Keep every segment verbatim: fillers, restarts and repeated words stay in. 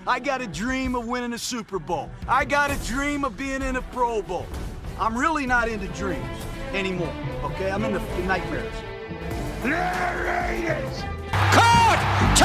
I got a dream of winning a Super Bowl. I got a dream of being in a Pro Bowl. I'm really not into dreams anymore, okay? I'm into nightmares. There it is! Caught!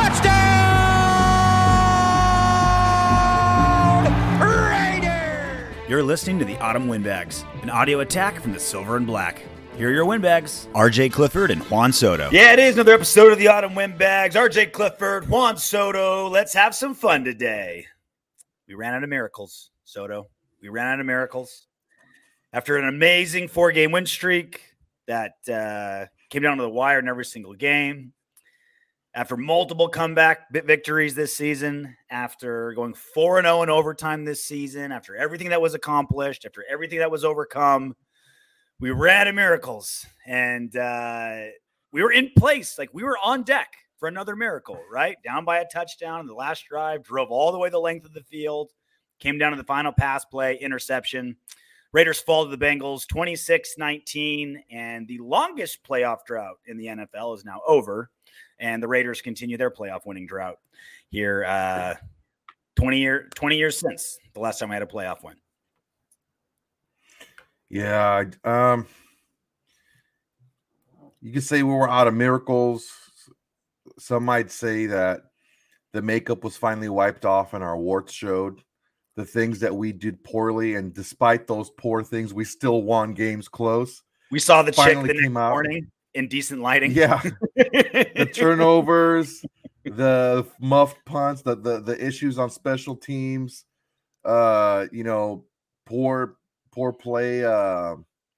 Touchdown! Raiders! You're listening to the Autumn Windbags, an audio attack from the Silver and Black. Here are your Windbags, R J Clifford and Juan Soto. Yeah, it is another episode of the Autumn Windbags. R J Clifford, Juan Soto. Let's have some fun today. We ran out of miracles, Soto. We ran out of miracles. After an amazing four-game win streak that uh, came down to the wire in every single game, after multiple comeback victories this season, after going four and oh in overtime this season, after everything that was accomplished, after everything that was overcome, we ran out of miracles, and uh, we were in place. Like, we were on deck for another miracle, right? Down by a touchdown in the last drive, drove all the way the length of the field, came down to the final pass play, interception. Raiders fall to the Bengals twenty-six nineteen, and the longest playoff drought in the N F L is now over, and the Raiders continue their playoff winning drought here uh, twenty, year, twenty years since the last time I had a playoff win. Yeah, um, you could say we were out of miracles. Some might say that the makeup was finally wiped off and our warts showed. The things that we did poorly, and despite those poor things, we still won games close. We saw the chick the next came out. morning in decent lighting. Yeah, the turnovers, the muffed punts, the the the issues on special teams. Uh, you know, poor. Poor play uh,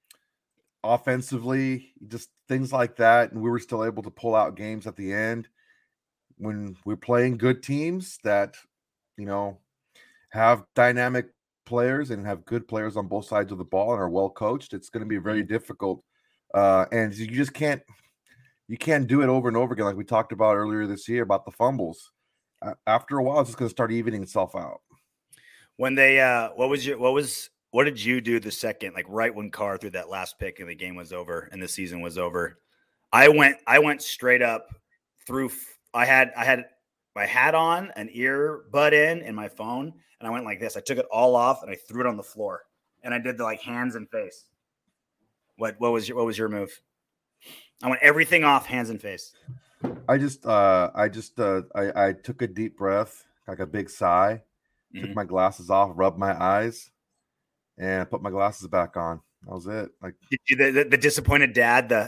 offensively, just things like that. And we were still able to pull out games at the end when we're playing good teams that, you know, have dynamic players and have good players on both sides of the ball and are well coached. It's going to be very difficult. Uh, and you just can't, you can't do it over and over again. Like we talked about earlier this year about the fumbles. Uh, after a while, it's just going to start evening itself out. When they, uh, what was your, what was, What did you do the second, like right when Carr threw that last pick and the game was over and the season was over? I went, I went straight up through. I had, I had my hat on, an earbud in, and my phone, and I went like this. I took it all off and I threw it on the floor, and I did the like hands and face. What, what was your, what was your move? I went everything off, hands and face. I just, uh, I just, uh, I, I took a deep breath, like a big sigh, mm-hmm. took my glasses off, rubbed my eyes. And put my glasses back on. That was it. Like Did you, the, the, the disappointed dad, the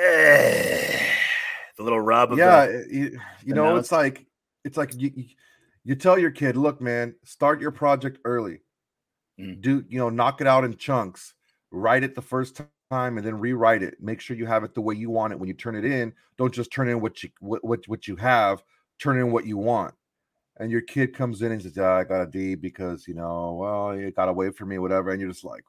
uh, the little rub of yeah, the, you, you know, notes. it's like it's like you, you you tell your kid, look, man, start your project early. Mm. Do you know, knock it out in chunks, write it the first time, and then rewrite it. Make sure you have it the way you want it when you turn it in. Don't just turn in what you what what, what you have. Turn in what you want. And your kid comes in and says, oh, I got a D because, you know, well, you got away from me, whatever. And you're just like,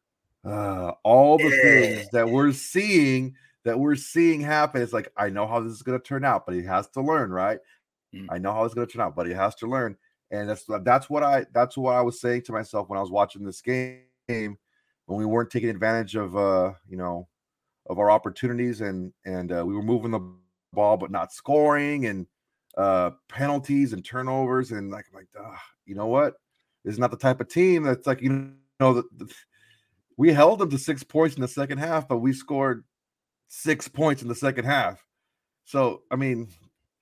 uh, all the things that we're seeing, that we're seeing happen. It's like, I know how this is going to turn out, but he has to learn, right? Mm. I know how it's going to turn out, but he has to learn. And that's, that's what I, that's what I was saying to myself when I was watching this game, when we weren't taking advantage of, uh, you know, of our opportunities and, and uh, we were moving the ball, but not scoring and, uh penalties and turnovers, and like I'm like, ah, you know what? This is not the type of team that's like, you know, the, the, we held them to six points in the second half, but we scored six points in the second half. So I mean,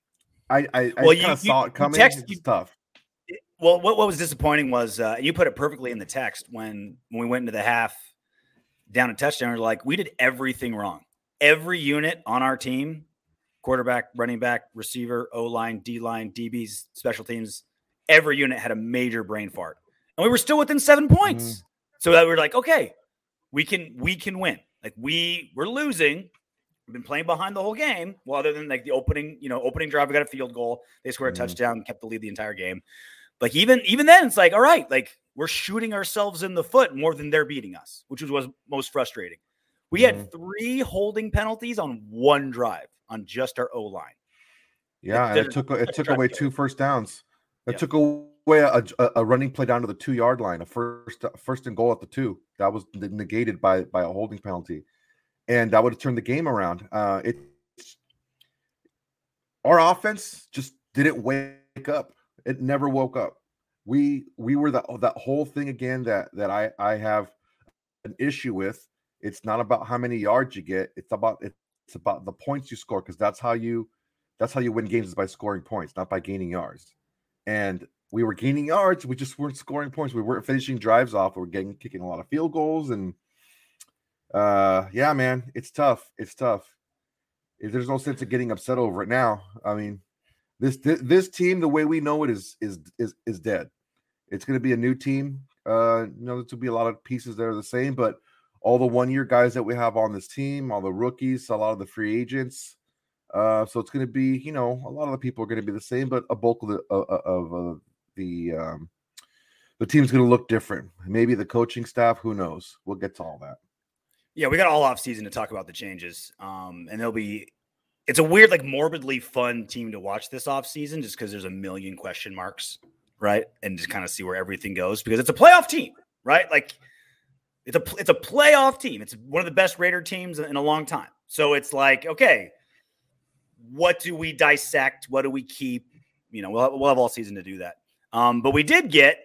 I I, well, I kind of saw it coming. Text, it's you, tough. Well, what, what was disappointing was uh, you put it perfectly in the text when when we went into the half down a touchdown. We're like, we did everything wrong. Every unit on our team. Quarterback, running back, receiver, O-line, D-line, D Bs, special teams, every unit had a major brain fart. And we were still within seven points. Mm. So that we were like, okay, we can we can win. Like we we're losing. We've been playing behind the whole game. Well, other than like the opening, you know, opening drive, we got a field goal. They scored a mm. touchdown, kept the lead the entire game. Like even even then, it's like, all right, like we're shooting ourselves in the foot more than they're beating us, which was, was most frustrating. We mm. had three holding penalties on one drive. On just our O-line. Yeah, and it took it took away two first downs. It yeah. took away a, a, a running play down to the two-yard line, a first first and goal at the two. That was negated by by a holding penalty. And that would have turned the game around. Uh, it our offense just didn't wake up. It never woke up. we we were the that whole thing again that that I I have an issue with. It's not about how many yards you get. It's about it's about the points you score, because that's how you that's how you win games, is by scoring points, not by gaining yards. And we were gaining yards, we just weren't scoring points. We weren't finishing drives off. We were getting kicking a lot of field goals, and uh, yeah, man, it's tough. It's tough. There's no sense of getting upset over it now. I mean, this this, this team, the way we know it, is is is is dead. It's going to be a new team. Uh, you know, there's going to be a lot of pieces that are the same, but all the one-year guys that we have on this team, all the rookies, a lot of the free agents. Uh, so it's going to be, you know, a lot of the people are going to be the same, but a bulk of the uh, of uh, the um, the team's going to look different. Maybe the coaching staff, who knows? We'll get to all that. Yeah, we got all off season to talk about the changes, um, and there'll be. It's a weird, like, morbidly fun team to watch this off season, just because there's a million question marks, right? And just kind of see where everything goes, because it's a playoff team, right? Like. It's a it's a playoff team. It's one of the best Raider teams in a long time. So it's like, okay, what do we dissect? What do we keep? You know, we'll have, we'll have all season to do that. Um, but we did get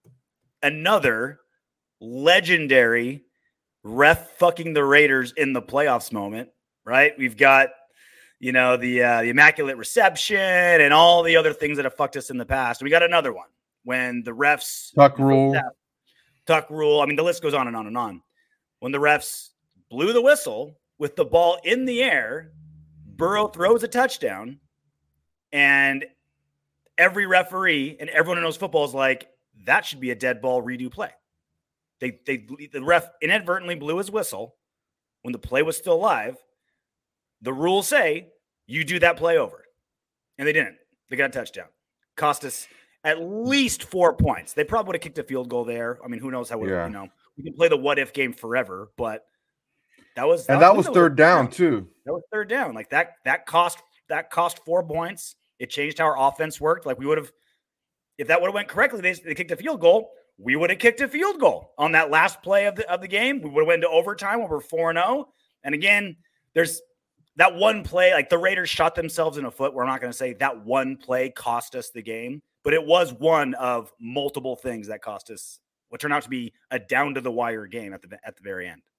another legendary ref fucking the Raiders in the playoffs moment, right? We've got, you know, the uh, the immaculate reception and all the other things that have fucked us in the past. We got another one when the refs tuck rule. Tuck rule. I mean, the list goes on and on and on. When the refs blew the whistle with the ball in the air, Burrow throws a touchdown, and every referee and everyone who knows football is like, that should be a dead ball redo play. They, they, the ref inadvertently blew his whistle when the play was still live. The rules say you do that play over, and they didn't. They got a touchdown. Cost us at least four points. They probably would have kicked a field goal there. I mean, who knows how, yeah. you know, we can play the what if game forever, but that was, that and that was, was third down, down too. That was third down. Like that, that cost, that cost four points. It changed how our offense worked. Like we would have, if that would have went correctly, they, they kicked a field goal. We would have kicked a field goal on that last play of the, of the game. We would have went into overtime when we're four and oh. And again, there's that one play, like the Raiders shot themselves in the foot. We're not going to say that one play cost us the game. But it was one of multiple things that cost us what turned out to be a down-to-the-wire game at the at the very end.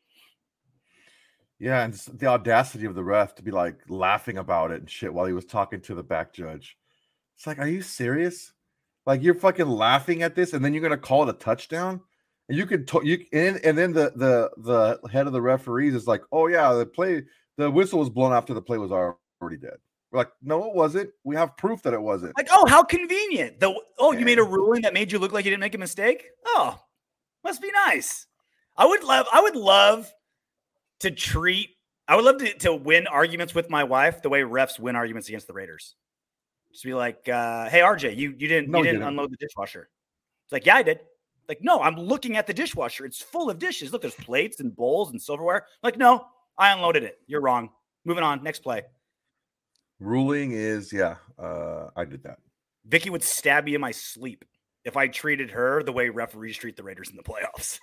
Yeah, and the audacity of the ref to be, like, laughing about it and shit while he was talking to the back judge. It's like, are you serious? Like, you're fucking laughing at this, and then you're going to call it a touchdown? And you could, to- you and, and then the, the, the head of the referees is like, oh, yeah, the play, the whistle was blown after the play was already dead. We're like, no, it wasn't. We have proof that it wasn't. Like, oh, how convenient. The oh, you made a ruling that made you look like you didn't make a mistake? Oh, must be nice. I would love, I would love to treat, I would love to, to win arguments with my wife the way refs win arguments against the Raiders. Just be like, uh, hey, R J, you you didn't no, you didn't didn't unload the dishwasher. It's like, yeah, I did. Like, no, I'm looking at the dishwasher. It's full of dishes. Look, there's plates and bowls and silverware. Like, no, I unloaded it. You're wrong. Moving on. Next play. Ruling is, yeah, uh, I did that. Vicky would stab me in my sleep if I treated her the way referees treat the Raiders in the playoffs.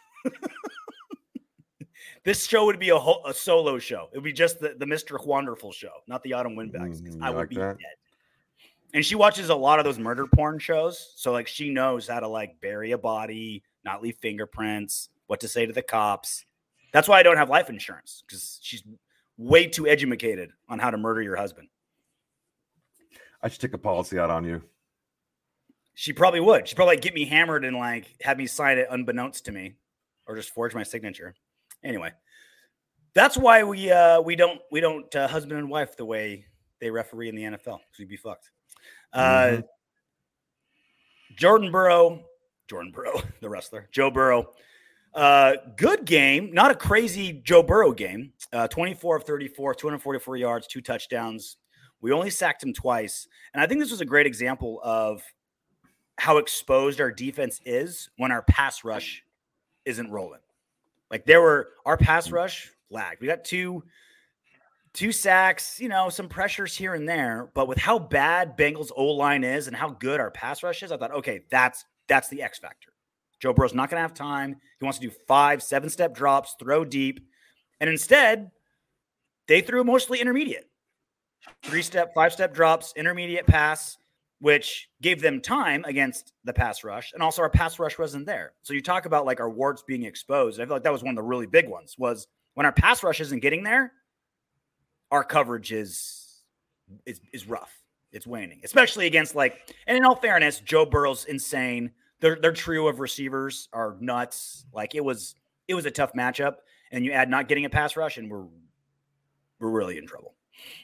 This show would be a, whole, a solo show. It would be just the, the Mister Wonderful show, not the Autumn Windbags, because mm, I would like be that? dead. And she watches a lot of those murder porn shows. So, like, she knows how to, like, bury a body, not leave fingerprints, what to say to the cops. That's why I don't have life insurance, because she's way too educated on how to murder your husband. I should take a policy out on you. She probably would. She'd probably get me hammered and, like, have me sign it unbeknownst to me, or just forge my signature. Anyway, that's why we uh, we don't we don't uh, husband and wife the way they referee in the N F L, because we'd be fucked. Uh, mm-hmm. Jordan Burrow, Jordan Burrow, the wrestler, Joe Burrow. Uh, good game, not a crazy Joe Burrow game. Uh, twenty-four of thirty-four, two hundred forty-four yards, two touchdowns. We only sacked him twice. And I think this was a great example of how exposed our defense is when our pass rush isn't rolling. Like there were our pass rush lagged. We got two, two sacks, you know, some pressures here and there, but with how bad Bengals O-line is and how good our pass rush is, I thought, okay, that's, that's the X factor. Joe Burrow's not going to have time. He wants to do five, seven step drops, throw deep. And instead they threw mostly intermediate. Three-step, five-step drops, intermediate pass. which gave them time against the pass rush. And also our pass rush wasn't there. So you talk about like our warts being exposed. I feel like that was one of the really big ones was when our pass rush isn't getting there, our coverage is, is, is rough. It's waning, especially against like, and in all fairness, Joe Burrow's insane. Their, their trio of receivers are nuts. Like it was, it was a tough matchup, and you add not getting a pass rush and we're, we're really in trouble.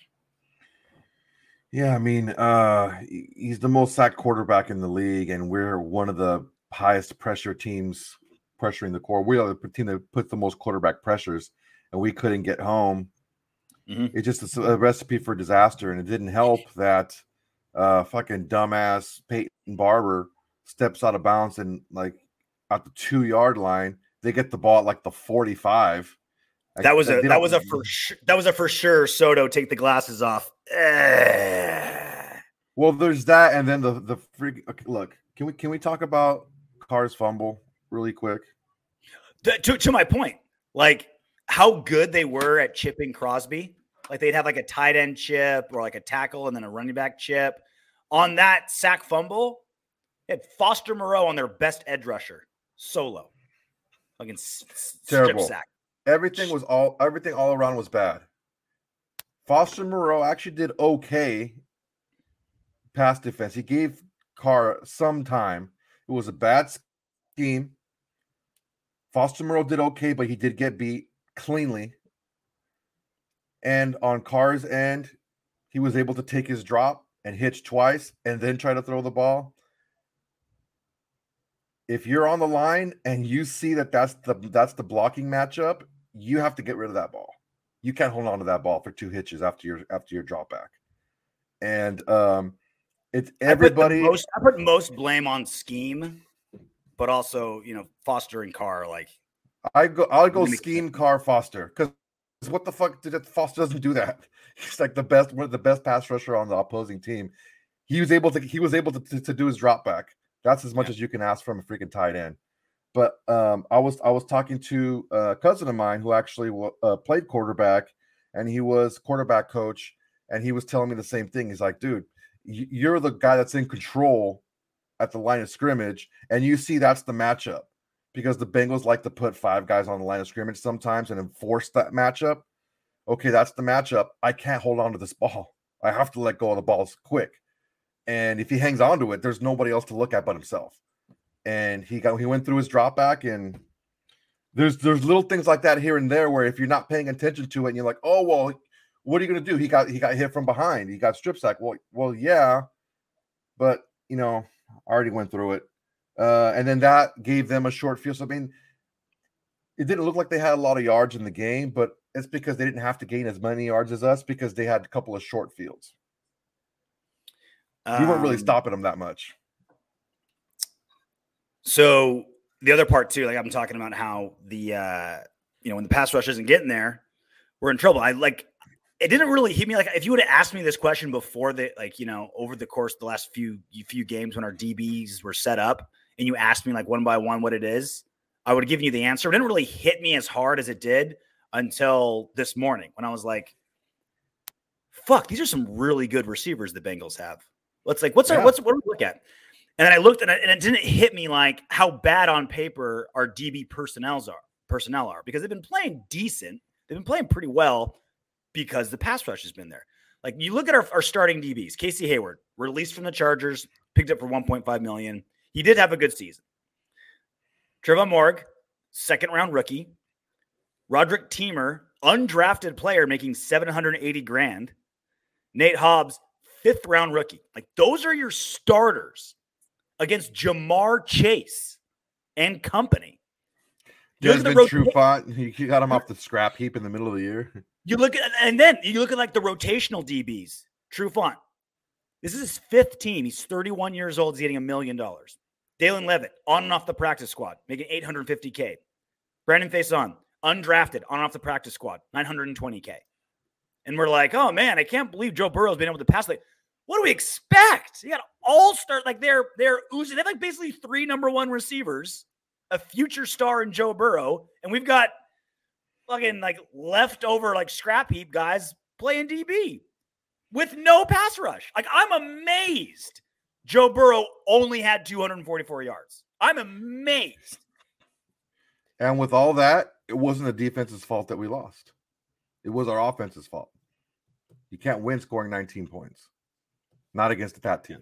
Yeah, I mean, uh, he's the most sacked quarterback in the league, and we're one of the highest pressure teams pressuring the core. We are the team that puts the most quarterback pressures, and we couldn't get home. Mm-hmm. It's just a, a recipe for disaster, and it didn't help that uh, fucking dumbass Peyton Barber steps out of bounds and like at the two yard line, they get the ball at like the forty-five. That was a that was a for sure that was a for sure Soto take the glasses off. Well, there's that, and then the the freak. Okay, look, can we can we talk about Carr's fumble really quick? To, to to my point, like how good they were at chipping Crosby. Like they'd have like a tight end chip or like a tackle and then a running back chip. On that sack fumble, they had Foster Moreau on their best edge rusher solo. Fucking terrible sack. Everything was all everything all around was bad. Foster Moreau actually did okay pass defense. He gave Carr some time. It was a bad scheme. Foster Moreau did okay, but he did get beat cleanly. And on Carr's end, he was able to take his drop and hitch twice and then try to throw the ball. If you're on the line and you see that that's the that's the blocking matchup, you have to get rid of that ball. You can't hold on to that ball for two hitches after your after your drop back. And um, it's everybody. I put, most, I put most blame on scheme, but also you know Foster and Carr. Like I go, I'll go scheme Carr Foster because what the fuck did it, Foster doesn't do that. He's like the best, one of the best pass rusher on the opposing team. He was able to he was able to to, to do his drop back. That's as much yeah. as you can ask from a freaking tight end. But um, I was I was talking to a cousin of mine who actually uh, played quarterback, and he was quarterback coach, and he was telling me the same thing. He's like, dude, you're the guy that's in control at the line of scrimmage, and you see that's the matchup because the Bengals like to put five guys on the line of scrimmage sometimes and enforce that matchup. Okay, that's the matchup. I can't hold on to this ball. I have to let go of the balls quick. And if he hangs on to it, there's nobody else to look at but himself. And he got he went through his drop back, and there's there's little things like that here and there where if you're not paying attention to it, and you're like, oh well, what are you gonna do? He got he got hit from behind. He got strip sack. Well, well, yeah, but you know, I already went through it. Uh, and then that gave them a short field. So I mean, it didn't look like they had a lot of yards in the game, but it's because they didn't have to gain as many yards as us because they had a couple of short fields. We weren't really stopping them that much. So the other part too, like I'm talking about how the, uh, you know, when the pass rush isn't getting there, we're in trouble. I like, it didn't really hit me. Like if you would have asked me this question before the, like, you know, over the course of the last few, few games when our D Bs were set up and you asked me like one by one, what it is, I would have given you the answer. It didn't really hit me as hard as it did until this morning when I was like, fuck, these are some really good receivers the Bengals have. Let's like, what's our, yeah. what's, what do we look at? And then I looked at it and it didn't hit me like how bad on paper our D B personnels are, personnel are, because they've been playing decent. They've been playing pretty well because the pass rush has been there. Like you look at our, our starting D Bs, Casey Hayward, released from the Chargers, picked up for one point five million dollars. He did have a good season. Trevon Moehrig, second round rookie. Roderick Teamer, undrafted player making seven hundred eighty grand. Nate Hobbs, fifth round rookie. Like those are your starters against Jamar Chase and company. You Desmond rota- Trufant, you got him off the scrap heap in the middle of the year. You look at, and then you look at like the rotational D Bs. Trufant, this is his fifth team. He's thirty-one years old. He's getting a million dollars. Dalen Levitt, on and off the practice squad, making eight hundred fifty K. Brandon Faison, undrafted, on and off the practice squad, nine hundred twenty K. And we're like, oh man, I can't believe Joe Burrow's been able to pass. Like, what do we expect? You got all start like they're they're oozing. They have like basically three number one receivers, a future star in Joe Burrow, and we've got fucking like leftover like scrap heap guys playing D B with no pass rush. Like I'm amazed Joe Burrow only had two hundred forty-four yards. I'm amazed. And with all that, it wasn't the defense's fault that we lost. It was our offense's fault. You can't win scoring nineteen points. Not against that team.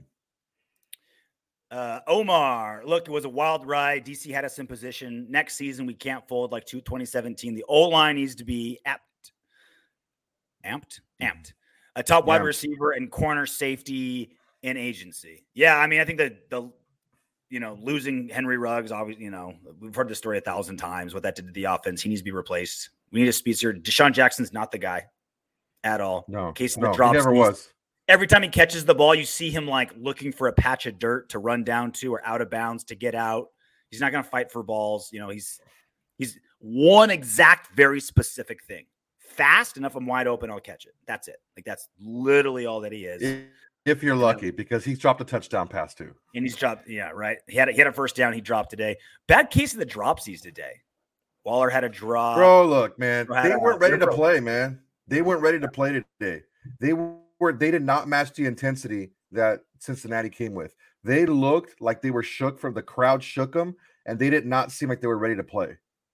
Uh, Omar, look, it was a wild ride. D C had us in position. Next season, we can't fold like twenty seventeen. The O-line needs to be amped. Amped? Amped. A top wide Yeah. receiver and corner safety in agency. Yeah, I mean, I think that the, you know, losing Henry Ruggs, obviously, you know, we've heard this story a thousand times, what that did to the offense. He needs to be replaced. We need a speedster. Deshaun Jackson's not the guy at all. No, Casey no, the drops. he never was. Every time he catches the ball, you see him like looking for a patch of dirt to run down to or out of bounds to get out. He's not going to fight for balls. You know, he's he's one exact, very specific thing. Fast enough, I'm wide open, I'll catch it. That's it. Like that's literally all that he is. If, if you're lucky, because he's dropped a touchdown pass too. And he's dropped, yeah, right. He had a, he had a first down. He dropped today. Bad case of the dropsies today. Waller had a drop. Bro, look, man, Bro, they a- weren't ready to bro. play, man. They weren't ready to play today. They were. They did not match the intensity that Cincinnati came with. They looked like they were shook from the crowd shook them, and they did not seem like they were ready to play.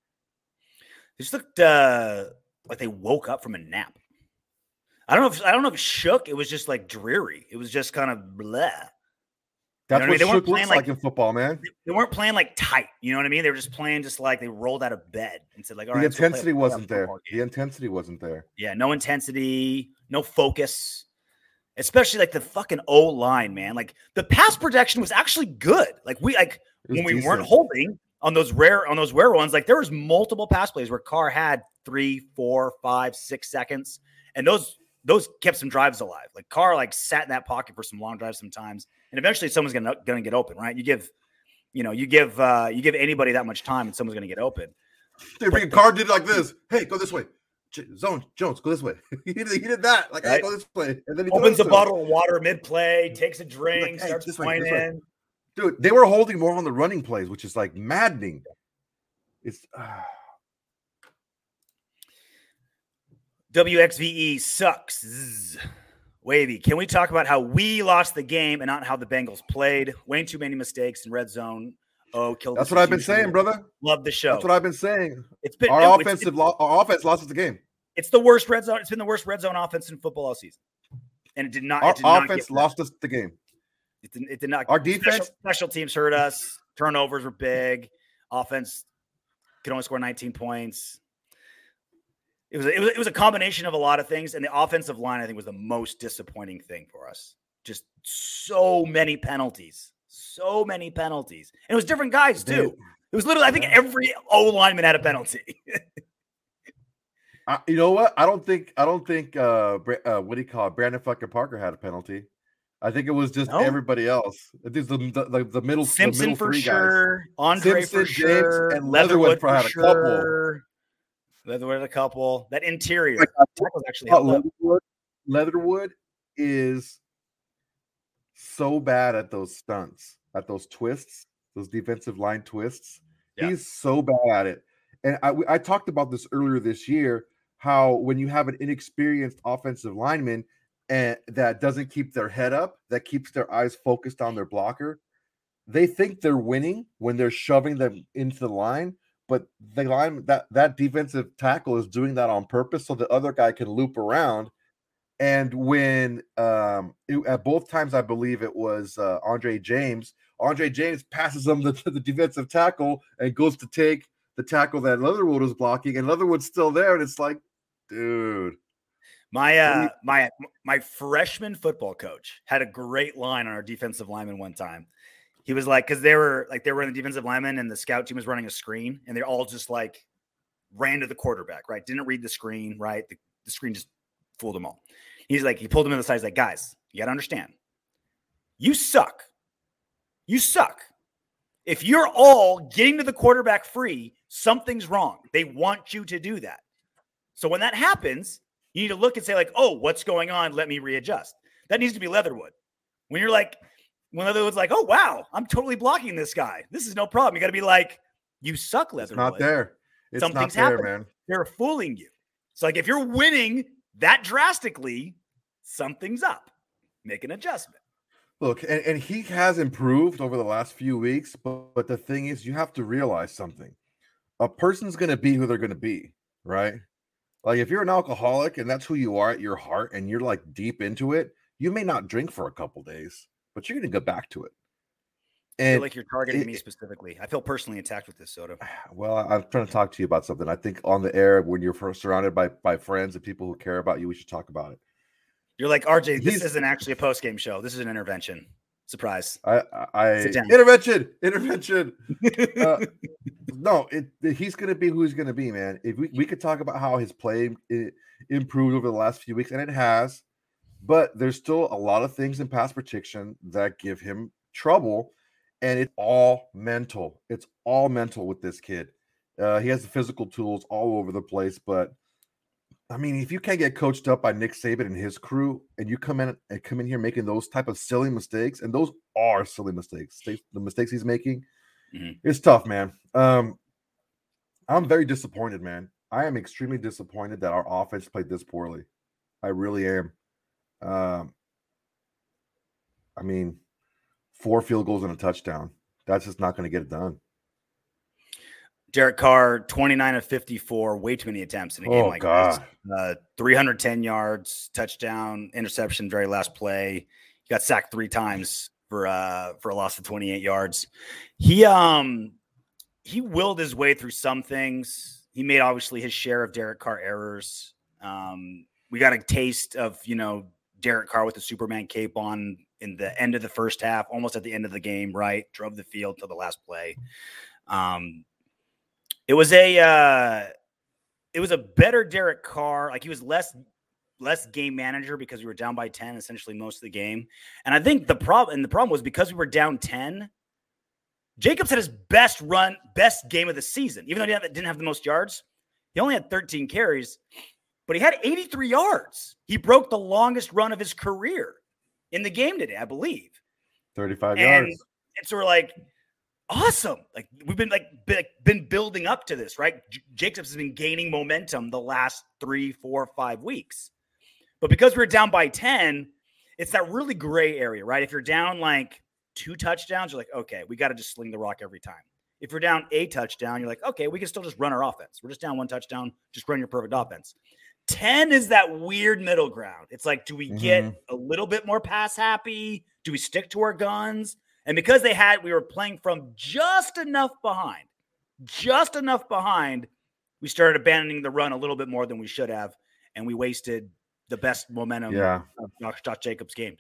They just looked uh, like they woke up from a nap. I don't know if I don't know if shook. It was just like dreary. It was just kind of blah. That's what I what, mean? They weren't shook looks playing like, like- in football, man. They weren't playing like tight. You know what I mean? They were just playing just like they rolled out of bed and said like, all The right, let's go play a intensity playoff wasn't there. football The game. intensity wasn't there. Yeah, no intensity, no focus. Especially like the fucking O line, man. Like the pass protection was actually good. Like we like It was when we decent. weren't holding on those rare on those rare ones, like there was multiple pass plays where Carr had three, four, five, six seconds, and those those kept some drives alive. Like Carr like sat in that pocket for some long drives sometimes, and eventually someone's gonna gonna get open, right? You give, you know, you give uh you give anybody that much time, and someone's gonna get open. They freaking Carr did it like this. Hey, go this way. J- Zone Jones, go this way. he, did, he did that. Like, hey, Right. go this way. And then he Opens throws a to him. bottle of water mid play, takes a drink, Like, hey, starts this way, this way. pointing. Dude, they were holding more on the running plays, which is like maddening. It's uh, W X V E sucks. Zzz. Wavy, can we talk about how we lost the game and not how the Bengals played? Way too many mistakes in red zone. Oh, killed. that's the what I've been execution. saying, brother. Love the show. That's what I've been saying. It's been Our no, it's- offensive, lo- our offense lost us the game. It's the worst red zone. It's been the worst red zone offense in football all season, and it did not. Our it did not offense get- lost us the game. It did, it did not. Our special- defense- special teams hurt us. Turnovers were big. Offense could only score nineteen points. It was, a, it was it was a combination of a lot of things, and the offensive line I think was the most disappointing thing for us. Just so many penalties, so many penalties, and it was different guys too. It was literally I think every O lineman had a penalty. I, you know what? I don't think. I don't think. Uh, Bra- uh, what do you call it? Brandon fucking Parker had a penalty. I think it was just No? everybody else. It is the the, the, the middle. Simpson the middle for three sure, Andre Simpson, for James, sure, and Leatherwood, Leatherwood for had a couple. sure. Leatherwood had a couple. That interior Like, tackles actually guys. held up. Leatherwood, Leatherwood is so bad at those stunts, at those twists, those defensive line twists. Yeah. He's so bad at it. And I, I talked about this earlier this year, how when you have an inexperienced offensive lineman and that doesn't keep their head up, that keeps their eyes focused on their blocker, they think they're winning when they're shoving them into the line. But the line that that defensive tackle is doing that on purpose so the other guy can loop around. And when um, it, at both times, I believe it was uh, Andre James. Andre James passes him the, the defensive tackle and goes to take the tackle that Leatherwood was blocking, and Leatherwood's still there. And it's like, dude, My uh, my my freshman football coach had a great line on our defensive lineman one time. He was like, because they were like they were in the defensive lineman, and the scout team was running a screen, and they all just like ran to the quarterback, right? Didn't read the screen, right? The, the screen just fooled them all. He's like, he pulled them to the side. He's like, guys, you got to understand, you suck. You suck. If you're all getting to the quarterback free, something's wrong. They want you to do that. So when that happens, you need to look and say like, oh, what's going on? Let me readjust. That needs to be Leatherwood. When you're like, when Leatherwood's like, oh, wow, I'm totally blocking this guy. This is no problem. You got to be like, you suck, Leatherwood. it's not there. It's Something's not there, happening. man. They're fooling you. So like, if you're winning that drastically, something's up. Make an adjustment. Look, and, and he has improved over the last few weeks, but, but the thing is, you have to realize something. A person's going to be who they're going to be, right? Like if you're an alcoholic and that's who you are at your heart and you're like deep into it, you may not drink for a couple days, but you're going to go back to it. And I feel like you're targeting it, me specifically. I feel personally attacked with this, Soto. Well, I'm trying to talk to you about something. I think on the air, when you're first surrounded by, by friends and people who care about you, we should talk about it. You're like, R J, this He's, isn't actually a post-game show. This is an intervention. Surprise. I, I intervention, intervention. uh, no, it, it, he's going to be who he's going to be, man. If we, we could talk about how his play it, improved over the last few weeks, and it has, but there's still a lot of things in pass protection that give him trouble, and it's all mental. It's all mental with this kid. Uh, he has the physical tools all over the place, but I mean, if you can't get coached up by Nick Saban and his crew, and you come in and come in here making those type of silly mistakes, and those are silly mistakes, the mistakes he's making, mm-hmm. it's tough, man. Um, I'm very disappointed, man. I am extremely disappointed that our offense played this poorly. I really am. Um, I mean, four field goals and a touchdown. That's just not going to get it done. Derek Carr, twenty-nine of fifty-four, way too many attempts in a game oh, like God. this. Uh, three hundred ten yards, touchdown, interception, very last play. He got sacked three times for uh, for a loss of twenty-eight yards. He um he willed his way through some things. He made obviously his share of Derek Carr errors. Um, we got a taste of you know Derek Carr with the Superman cape on in the end of the first half, almost at the end of the game. Right, drove the field till the last play. Um. It was a uh, it was a better Derek Carr. Like he was less less game manager because we were down by ten essentially most of the game. And I think the problem and the problem was because we were down ten, Jacobs had his best run, best game of the season. Even though he didn't have the most yards, he only had thirteen carries, but he had eighty-three yards. He broke the longest run of his career in the game today, I believe. thirty-five and, yards. And so we're like, awesome. Like we've been like been, been building up to this, right? J- Jacobs has been gaining momentum the last three, four, five weeks. But because we're down by ten, it's that really gray area, right? If you're down like two touchdowns, you're like, okay, we got to just sling the rock every time. If you're down a touchdown, you're like, okay, we can still just run our offense. We're just down one touchdown, just run your perfect offense. ten is that weird middle ground. It's like, do we mm-hmm. get a little bit more pass happy? Do we stick to our guns? And because they had, we were playing from just enough behind, just enough behind, we started abandoning the run a little bit more than we should have. And we wasted the best momentum yeah. of Josh Jacobs' game.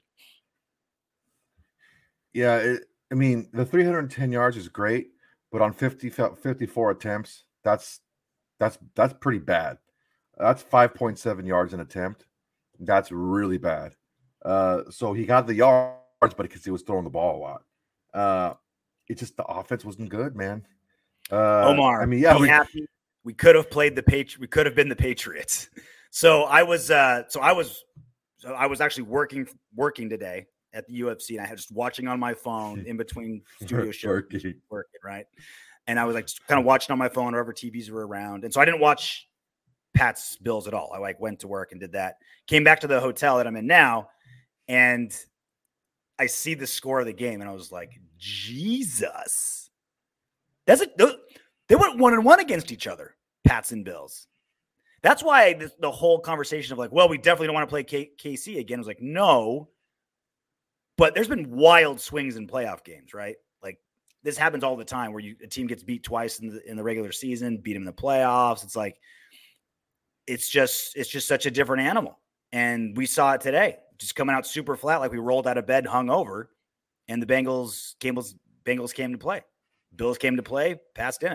Yeah. It, I mean, the three hundred ten yards is great, but on fifty, fifty-four attempts, that's, that's, that's pretty bad. That's five point seven yards an attempt. That's really bad. Uh, so he got the yards, but because he was throwing the ball a lot. Uh, it just the offense wasn't good, man. Uh, Omar, I mean, yeah, we, we, we could have played the Patri- We could have been the Patriots. So I was, uh, so I was, so I was actually working working today at the U F C, and I had just watching on my phone in between studio shows, working. working, right? And I was like kind of watching on my phone wherever T Vs were around, and so I didn't watch Pat's Bills at all. I like went to work and did that. Came back to the hotel that I'm in now, and I see the score of the game, and I was like, Jesus. That's it. They went one and one against each other, Pats and Bills. That's why the, the whole conversation of like, well, we definitely don't want to play K- KC again. I was like, no. But there's been wild swings in playoff games, right? Like this happens all the time where you a team gets beat twice in the in the regular season, beat them in the playoffs. It's like it's just it's just such a different animal. And we saw it today. Just coming out super flat, like we rolled out of bed, hung over, and the Bengals, Bengals, Bengals came to play. Bills came to play, Pats didn't.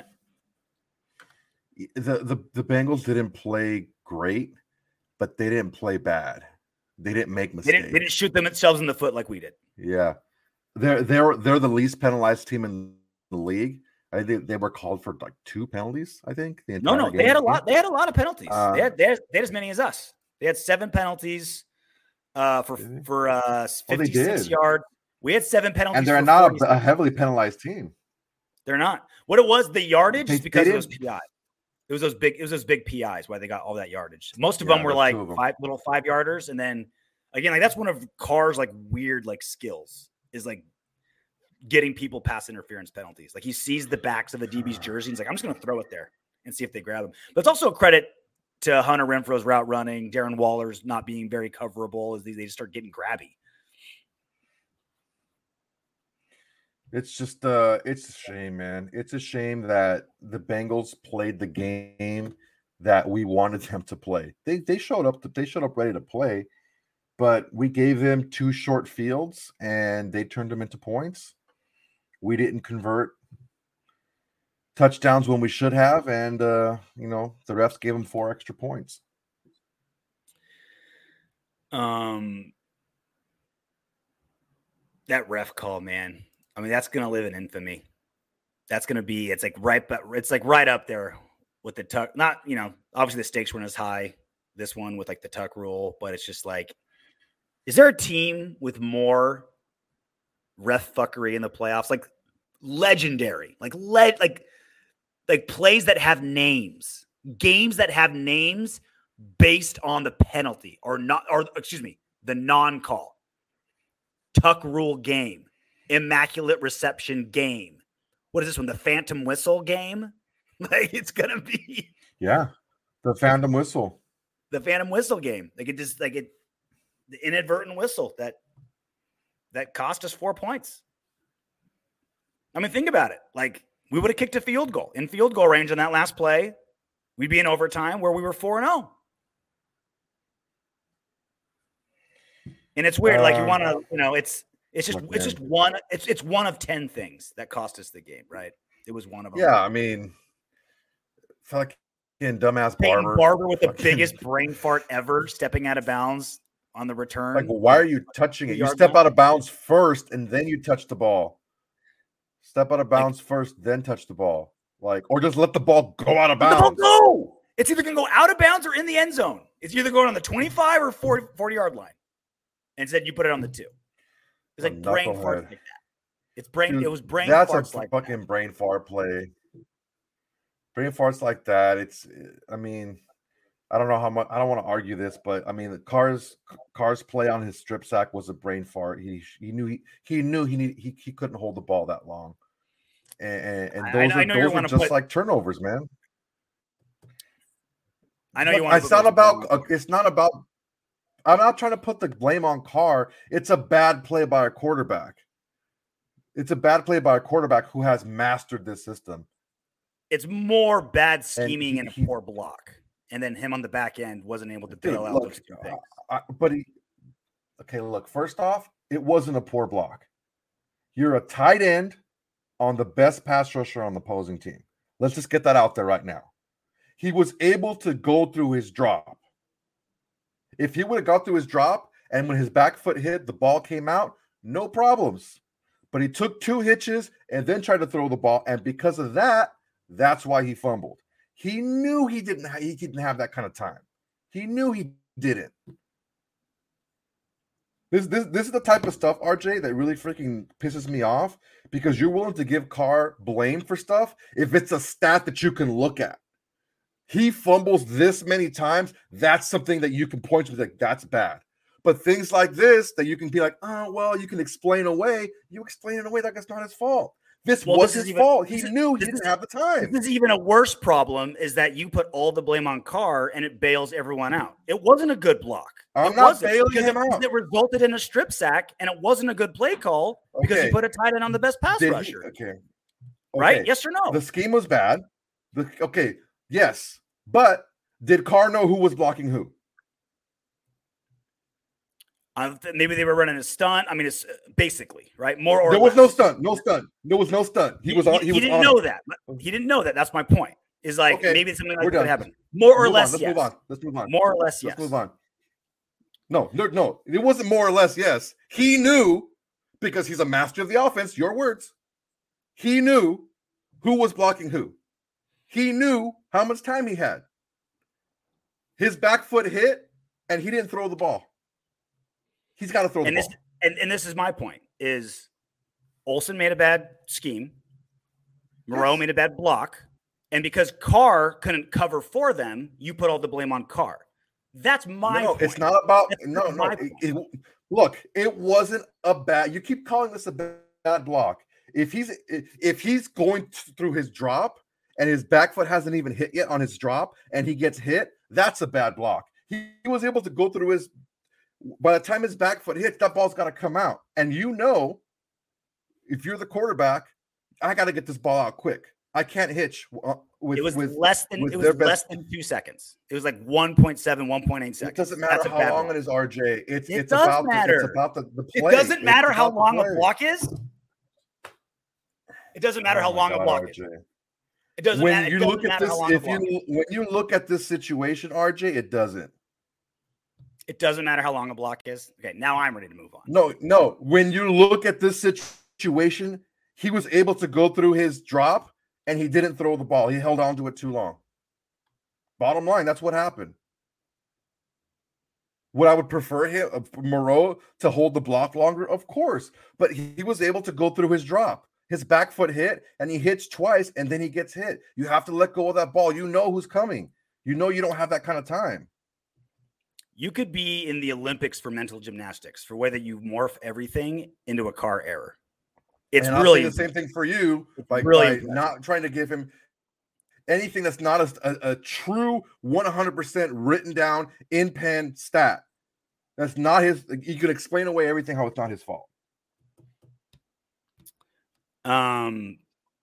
The, the the Bengals didn't play great, but they didn't play bad. They didn't make mistakes. They didn't, they didn't shoot themselves in the foot like we did. Yeah, they're they're they're the least penalized team in the league. I think they were called for like two penalties. I think. The no, no, game. they had a lot. They had a lot of penalties. Uh, they, had, they, had, they had as many as us. They had seven penalties. Uh, for for uh fifty-six oh, yards, we had seven penalties, and they're not a, a heavily penalized team. They're not. What it was, the yardage, they, is because it was P I. It was those big. It was those big P Is why they got all that yardage. Most of yeah, them were like them. five little five yarders, and then again, like that's one of Carr's like weird like skills. is like getting people past interference penalties. Like he sees the backs of the D B's jersey. He's like, I'm just going to throw it there and see if they grab him. But it's also a credit to Hunter Renfro's route running, Darren Waller's not being very coverable as they, they just start getting grabby. It's just uh it's a shame, man. It's a shame that the Bengals played the game that we wanted them to play. They they showed up they showed up ready to play, but we gave them two short fields and they turned them into points. We didn't convert touchdowns when we should have, and uh, you know, the refs gave them four extra points. Um, that ref call, man. I mean, that's gonna live in infamy. That's gonna be. It's like right, but it's like right up there with the tuck. Not, you know, obviously the stakes weren't as high. This one with like the tuck rule, but it's just like, is there a team with more ref fuckery in the playoffs? Like legendary, like lead, like. Like plays that have names, games that have names based on the penalty or not, or excuse me, the non-call. Tuck rule game, immaculate reception game. What is this one? The phantom whistle game? Like it's gonna be. Yeah, the phantom whistle. The phantom whistle game. Like it just like it, the inadvertent whistle that that cost us four points. I mean, think about it. Like. We would have kicked a field goal in field goal range on that last play. We'd be in overtime where we were four and oh. And it's weird. Uh, like you want to, you know, it's, it's just, it's just one, it's, it's one of ten things that cost us the game, right? It was one of them. Yeah. I mean, fucking dumbass Peyton Barber. Barber with the fucking, biggest brain fart ever stepping out of bounds on the return. Like, well, why are you touching it? You step line? out of bounds first and then you touch the ball. Step out of bounds like, first, then touch the ball. Like, or just let the ball go out of bounds. Go! It's either going to go out of bounds or in the end zone. It's either going on the twenty-five or forty, forty-yard line. And instead, you put it on the two. It's like a brain fart like that. It's brain. Dude, it was brain that's farts a like fucking that. brain fart play. Brain farts like that. It's, I mean, I don't know how much, I don't want to argue this, but I mean, the Carr's, Carr's play on his strip sack was a brain fart. He he knew he, he knew he need, he, he couldn't hold the ball that long. And, and those I, I are, those are just put, like turnovers, man. I know you want. It's not about. Uh, it's not about. I'm not trying to put the blame on Carr. It's a bad play by a quarterback. It's a bad play by a quarterback who has mastered this system. It's more bad scheming and, he, and a he, poor block, and then him on the back end wasn't able to bail dude, out look, those two things. I, I, but he. Okay, look. First off, it wasn't a poor block. You're a tight end on the best pass rusher on the opposing team. Let's just get that out there right now. He was able to go through his drop. If he would have got through his drop and when his back foot hit, the ball came out, no problems. But he took two hitches and then tried to throw the ball. And because of that, that's why he fumbled. He knew he didn't, ha- he didn't have that kind of time. He knew he didn't. This, this this is the type of stuff, R J, that really freaking pisses me off because you're willing to give Carr blame for stuff if it's a stat that you can look at. He fumbles this many times, that's something that you can point to like, that's bad. But things like this that you can be like, oh, well, you can explain away. You explain it away like it's not his fault. This well, was this his even, fault. He is, knew he didn't is, have the time. This is even a worse problem is that you put all the blame on Carr and it bails everyone out. It wasn't a good block. I'm it not bailing him it, out. It resulted in a strip sack, and it wasn't a good play call because okay. you put a tight end on the best pass Did rusher. He, okay. okay. Right? Yes or no? The scheme was bad. The, okay. Yes. But did Carr know who was blocking who? Uh, maybe they were running a stunt. I mean, it's basically right. More or there less. was no stunt. No stunt. There was no stunt. He, he was on. He, he was didn't on know it. that. He didn't know that. That's my point. Is like okay. maybe something like We're that done. would happen. More or Let's less. Let's yes. move on. Let's move on. More or less. Yes. Let's move on. No, no, no. It wasn't more or less. Yes, he knew because he's a master of the offense. Your words. He knew who was blocking who. He knew how much time he had. His back foot hit, and he didn't throw the ball. He's got to throw the and ball. This, and, and this is my point, is Olsen made a bad scheme. Moreau yes. made a bad block. And because Carr couldn't cover for them, you put all the blame on Carr. That's my no, point. It's not about That's – no, no. It, it, Look, it wasn't a bad. You keep calling this a bad block. If he's if he's going through his drop and his back foot hasn't even hit yet on his drop and he gets hit, that's a bad block. He, he was able to go through his. By the time his back foot hits, that ball's got to come out. And you know, if you're the quarterback, I got to get this ball out quick. I can't hitch. With, it was with, less than it was less than two seconds. It was like one point seven, one point eight seconds. It doesn't matter That's how long it is, R J. It's it it's does about matter. The, it's about the, the play. It doesn't matter it's how long a block is. It doesn't matter oh how long God, a block R J. is. It doesn't when matter. you look at this, if you when you look at this situation, R J, it doesn't. It doesn't matter how long a block is. Okay, now I'm ready to move on. No, no. When you look at this situation, he was able to go through his drop and he didn't throw the ball. He held on to it too long. Bottom line, that's what happened. Would I would prefer him, uh, Moreau, to hold the block longer? Of course. But he, he was able to go through his drop. His back foot hit, and he hits twice, and then he gets hit. You have to let go of that ball. You know who's coming. You know you don't have that kind of time. You could be in the Olympics for mental gymnastics, for whether you morph everything into a car error. It's and really the same thing for you, by, really by not trying to give him anything that's not a, a, a true one hundred percent written down in pen stat. That's not his. You can explain away everything how it's not his fault. Um,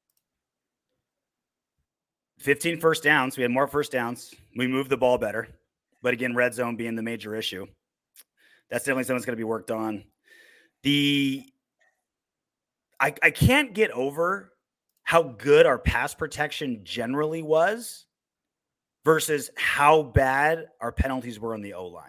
fifteen first downs. We had more first downs. We moved the ball better. But again, red zone being the major issue. That's definitely something that's going to be worked on. The I, I can't get over how good our pass protection generally was versus how bad our penalties were on the O-line.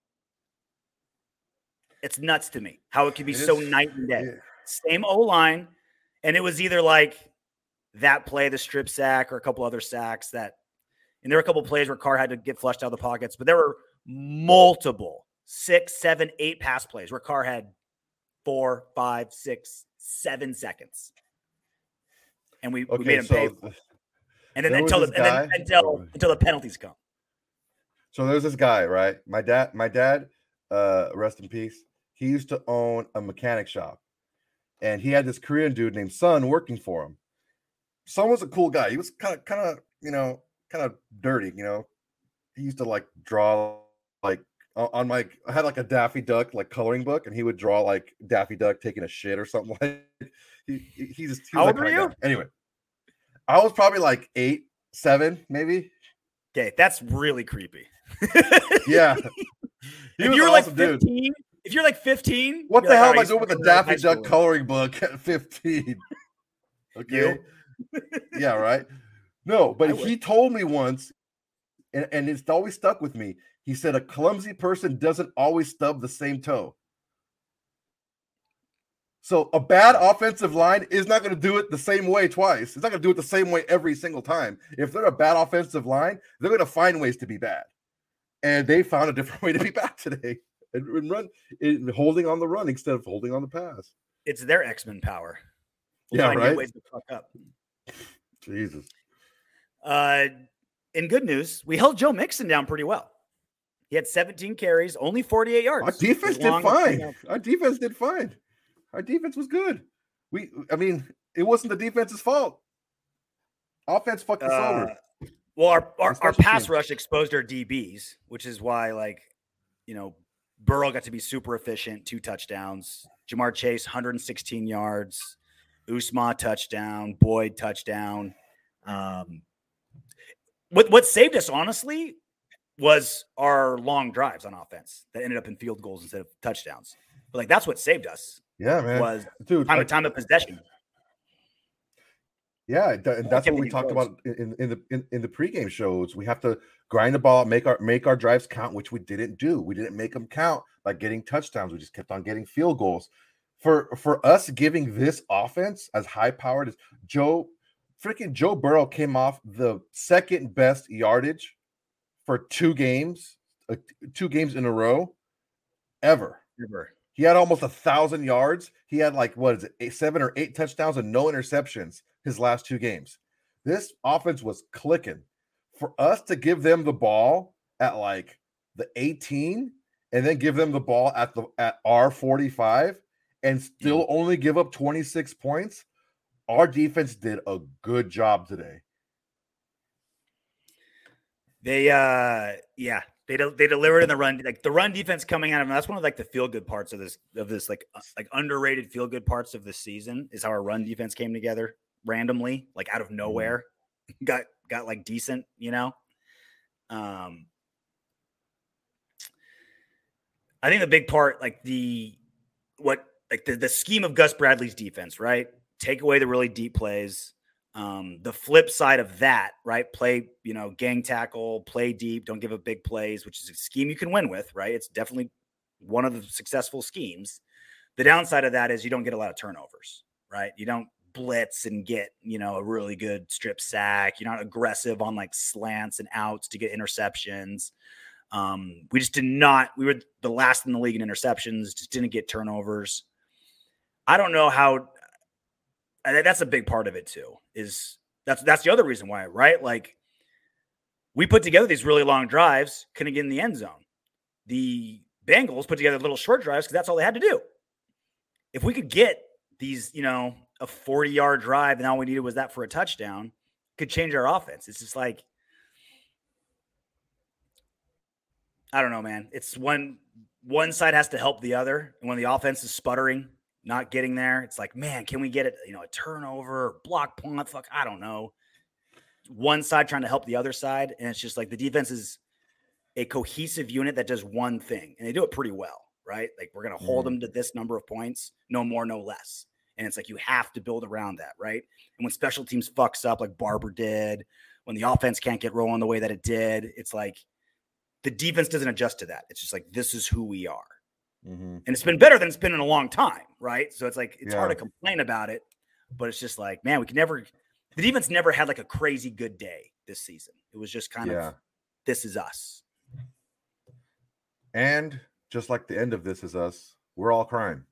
It's nuts to me how it could be it so is, night and day. Yeah. Same O-line, and it was either like that play, the strip sack, or a couple other sacks that and there were a couple of plays where Carr had to get flushed out of the pockets, but there were multiple six, seven, eight pass plays where Carr had four, five, six, seven seconds. And we, okay, we made him so pay. For it. And then until the, and then until, until the penalties come. So there's this guy, right? My dad, my dad, uh, rest in peace. He used to own a mechanic shop. And he had this Korean dude named Sun working for him. Sun was a cool guy. He was kind of, kind of, you know, kind of dirty, you know. He used to like draw like on my I had like a Daffy Duck like coloring book, and he would draw like Daffy Duck taking a shit or something like. He, he, he just he how old were you? Guy. Anyway, I was probably like eight, seven, maybe. Okay, that's really creepy. Yeah, if you're awesome, like fifteen, dude. If you're like fifteen, what the like, hell right, am I doing with a Daffy Duck coloring book at fifteen? Okay, yeah, right. No, but he told me once, and, and it's always stuck with me. He said a clumsy person doesn't always stub the same toe. So a bad offensive line is not going to do it the same way twice. It's not going to do it the same way every single time. If they're a bad offensive line, they're going to find ways to be bad. And they found a different way to be bad today. And, and run, and holding on the run instead of holding on the pass. It's their X-Men power. We'll yeah, right? Ways to fuck up. Jesus. Uh, in good news, we held Joe Mixon down pretty well. He had seventeen carries, only forty-eight yards. Our defense did fine. Our defense did fine. Our defense was good. We, I mean, it wasn't the defense's fault. Offense fucked us uh, over. Well, our our, our pass team. rush exposed our D Bs, which is why, like, you know, Burrow got to be super efficient, two touchdowns. Jamar Chase, one hundred sixteen yards. Usma touchdown. Boyd touchdown. Um, What what saved us, honestly, was our long drives on offense that ended up in field goals instead of touchdowns. But like that's what saved us. Yeah, man. Was Dude, time I, of time of possession. Yeah, and that's what we talked close. about in, in the in, in the pregame shows. We have to grind the ball, make our make our drives count, which we didn't do. We didn't make them count by getting touchdowns. We just kept on getting field goals. For for us giving this offense as high powered as Joe. Freaking Joe Burrow came off the second best yardage for two games, uh, two games in a row, ever. Ever. He had almost a thousand yards. He had like what is it, eight, seven or eight touchdowns and no interceptions his last two games. This offense was clicking. For us to give them the ball at like the eighteen and then give them the ball at the at our forty-five and still mm-hmm. only give up twenty-six points, our defense did a good job today. They, uh, yeah, they de- they delivered in the run, like the run defense coming out of them. That's one of like the feel good parts of this of this like uh, like underrated feel good parts of this season is how our run defense came together randomly, like out of nowhere, mm-hmm. got got like decent, you know. Um, I think the big part, like the what like the the scheme of Gus Bradley's defense, right? Take away the really deep plays. Um, the flip side of that, right? Play, you know, gang tackle, play deep, don't give up big plays, which is a scheme you can win with, right? It's definitely one of the successful schemes. The downside of that is you don't get a lot of turnovers, right? You don't blitz and get, you know, a really good strip sack. You're not aggressive on like slants and outs to get interceptions. Um, we just did not, we were the last in the league in interceptions, just didn't get turnovers. I don't know how, that's a big part of it too, is that's, that's the other reason why, right? Like we put together these really long drives, couldn't get in the end zone. The Bengals put together little short drives because that's all they had to do. If we could get these, you know, a forty yard drive and all we needed was that for a touchdown, could change our offense. It's just like, I don't know, man. It's one, one side has to help the other. And when the offense is sputtering, not getting there, it's like, man, can we get it, you know, a turnover, or block punt? Fuck, I don't know. One side trying to help the other side. And it's just like the defense is a cohesive unit that does one thing. And they do it pretty well, right? Like we're going to hold mm. them to this number of points, no more, no less. And it's like you have to build around that, right? And when special teams fucks up like Barber did, when the offense can't get rolling the way that it did, it's like the defense doesn't adjust to that. It's just like, this is who we are. Mm-hmm. And it's been better than it's been in a long time, right? So it's like, it's yeah. hard to complain about it, but it's just like, man, we can never, the defense never had like a crazy good day this season. It was just kind yeah. of, this is us. And just like the end of This Is Us, we're all crying.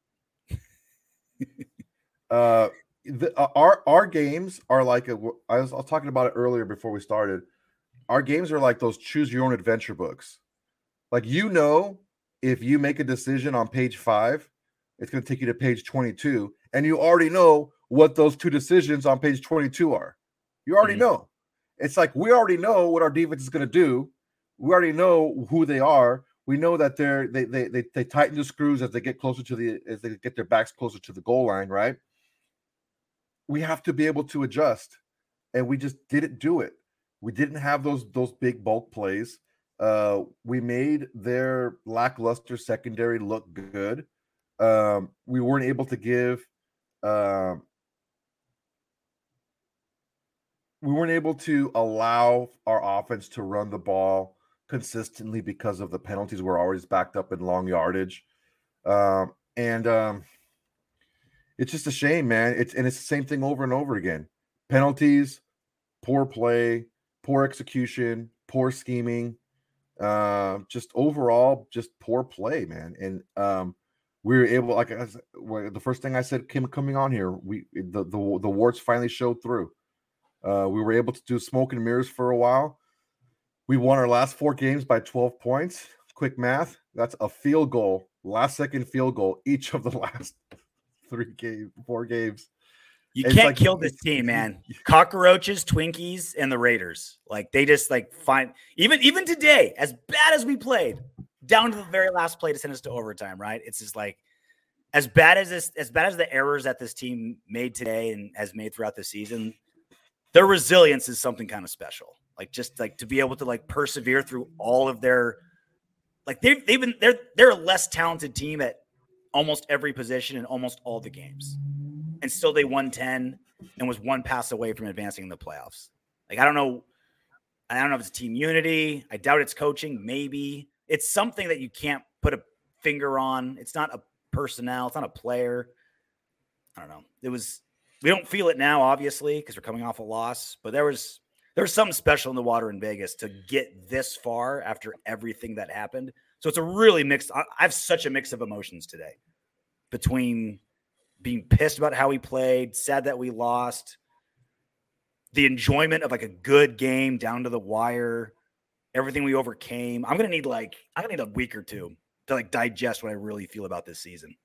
uh, the, uh, our, our games are like, a, I was, I was talking about it earlier before we started. Our games are like those choose your own adventure books. Like, you know, if you make a decision on page five, it's going to take you to page twenty-two. And you already know what those two decisions on page twenty-two are. You already mm-hmm. know. It's like, we already know what our defense is going to do. We already know who they are. We know that they're, they, they, they, they tighten the screws as they get closer to the, as they get their backs closer to the goal line, right? We have to be able to adjust. And we just didn't do it. We didn't have those, those big bulk plays. Uh, we made their lackluster secondary look good. Um, we weren't able to give, uh, we weren't able to allow our offense to run the ball consistently because of the penalties. We're always backed up in long yardage. Um, and um, it's just a shame, man. It's, and it's the same thing over and over again. Penalties, poor play, poor execution, poor scheming. Uh, just overall, just poor play, man. And um, we were able, like I said, the first thing I said came coming on here, we the the, the warts finally showed through. Uh, we were able to do smoke and mirrors for a while. We won our last four games by twelve points. Quick math, that's a field goal, last second field goal each of the last three games, four games. You it's can't like, kill this team, man. Cockroaches, Twinkies, and the Raiders. Like they just like find even even today, as bad as we played, down to the very last play to send us to overtime, right? It's just like as bad as this, as bad as the errors that this team made today and has made throughout the season, their resilience is something kind of special. Like just like to be able to like persevere through all of their like they've they've been they're they're a less talented team at almost every position in almost all the games. And still they won ten and was one pass away from advancing in the playoffs. Like, I don't know. I don't know if it's team unity. I doubt it's coaching. Maybe it's something that you can't put a finger on. It's not a personnel. It's not a player. I don't know. It was, we don't feel it now, obviously, because we're coming off a loss, but there was, there was something special in the water in Vegas to get this far after everything that happened. So it's a really mixed, I, I have such a mix of emotions today between being pissed about how we played, sad that we lost, the enjoyment of like a good game down to the wire, everything we overcame. I'm gonna need like I'm gonna need a week or two to like digest what I really feel about this season.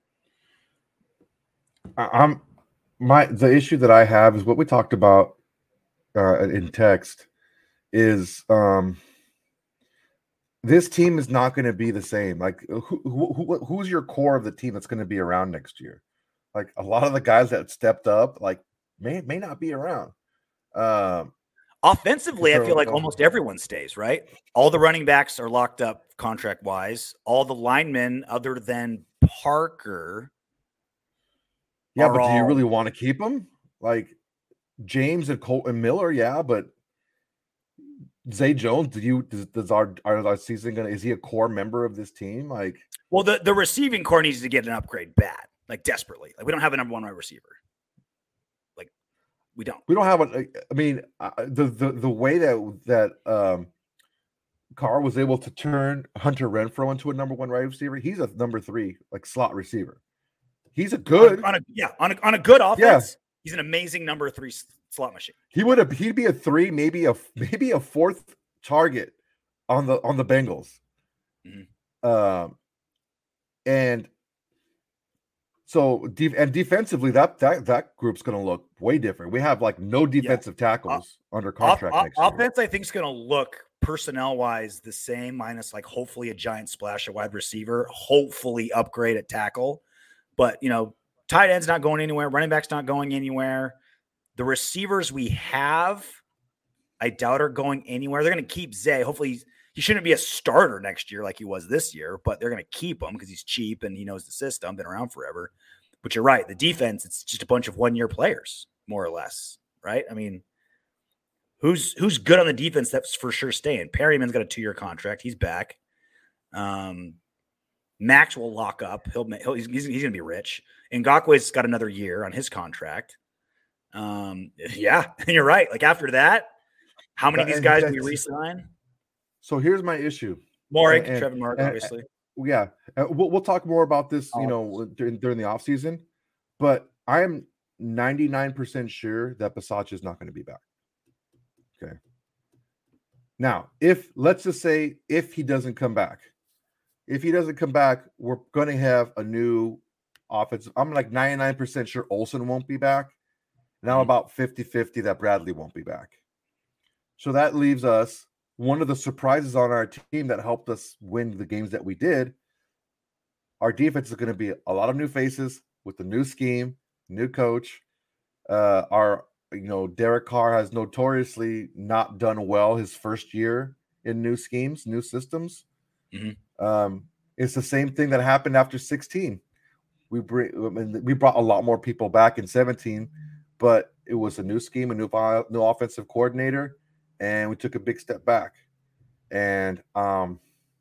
I'm my the issue that I have is what we talked about uh, in text is um, this team is not going to be the same. Like who, who, who who's your core of the team that's going to be around next year? Like a lot of the guys that stepped up, like may may not be around. Um, Offensively, so, I feel like uh, almost everyone stays, right? All the running backs are locked up contract wise. All the linemen, other than Parker. Yeah, but all... do you really want to keep them? Like James and Colt and Miller, yeah, but Zay Jones, do you does, does our, our our season gonna is he a core member of this team? Like, well, the, the receiving core needs to get an upgrade bad, like desperately. Like we don't have a number one wide receiver. Like we don't. We don't have a. I mean, uh, the the the way that that um, Carr was able to turn Hunter Renfrow into a number one wide receiver, he's a number three like slot receiver. He's a good on, on a yeah on a on a good offense. Yeah. He's an amazing number three slot machine. He would have. He'd be a three, maybe a maybe a fourth target on the on the Bengals. Mm-hmm. Um, and so de- and defensively, that that that group's going to look way different. We have like no defensive yeah. tackles uh, under contract off, next year. Offense, I think, is going to look personnel wise the same, minus like hopefully a giant splash at wide receiver, hopefully upgrade at tackle. But, you know, tight end's not going anywhere. Running back's not going anywhere. The receivers we have, I doubt are going anywhere. They're going to keep Zay. Hopefully he's, he shouldn't be a starter next year like he was this year, but they're going to keep him because he's cheap and he knows the system, been around forever. But you're right. The defense, it's just a bunch of one-year players, more or less, right? I mean, who's who's good on the defense that's for sure staying? Perryman's got a two-year contract. He's back. Um Max will lock up. He'll, he'll he's, he's, he's going to be rich. Ngakwe's got another year on his contract. Um, yeah, and you're right. Like after that, how many of these guys do we re-sign? So here's my issue. Morik, Trevor Morik, obviously. And, yeah, uh, we'll, we'll talk more about this, you know, during, during the offseason. But I am ninety-nine percent sure that Bisaccia is not going to be back. Okay. Now, if let's just say if he doesn't come back, if he doesn't come back, we're going to have a new offensive. I'm like ninety-nine percent sure Olsen won't be back. Now about fifty-fifty that Bradley won't be back. So that leaves us one of the surprises on our team that helped us win the games that we did. Our defense is going to be a lot of new faces with the new scheme, new coach. Uh, our, you know, Derek Carr has notoriously not done well his first year in new schemes, new systems. Mm-hmm. Um, it's the same thing that happened after sixteen. We bring, I mean, we brought a lot more people back in seventeen, but it was a new scheme, a new new offensive coordinator, and we took a big step back. And um,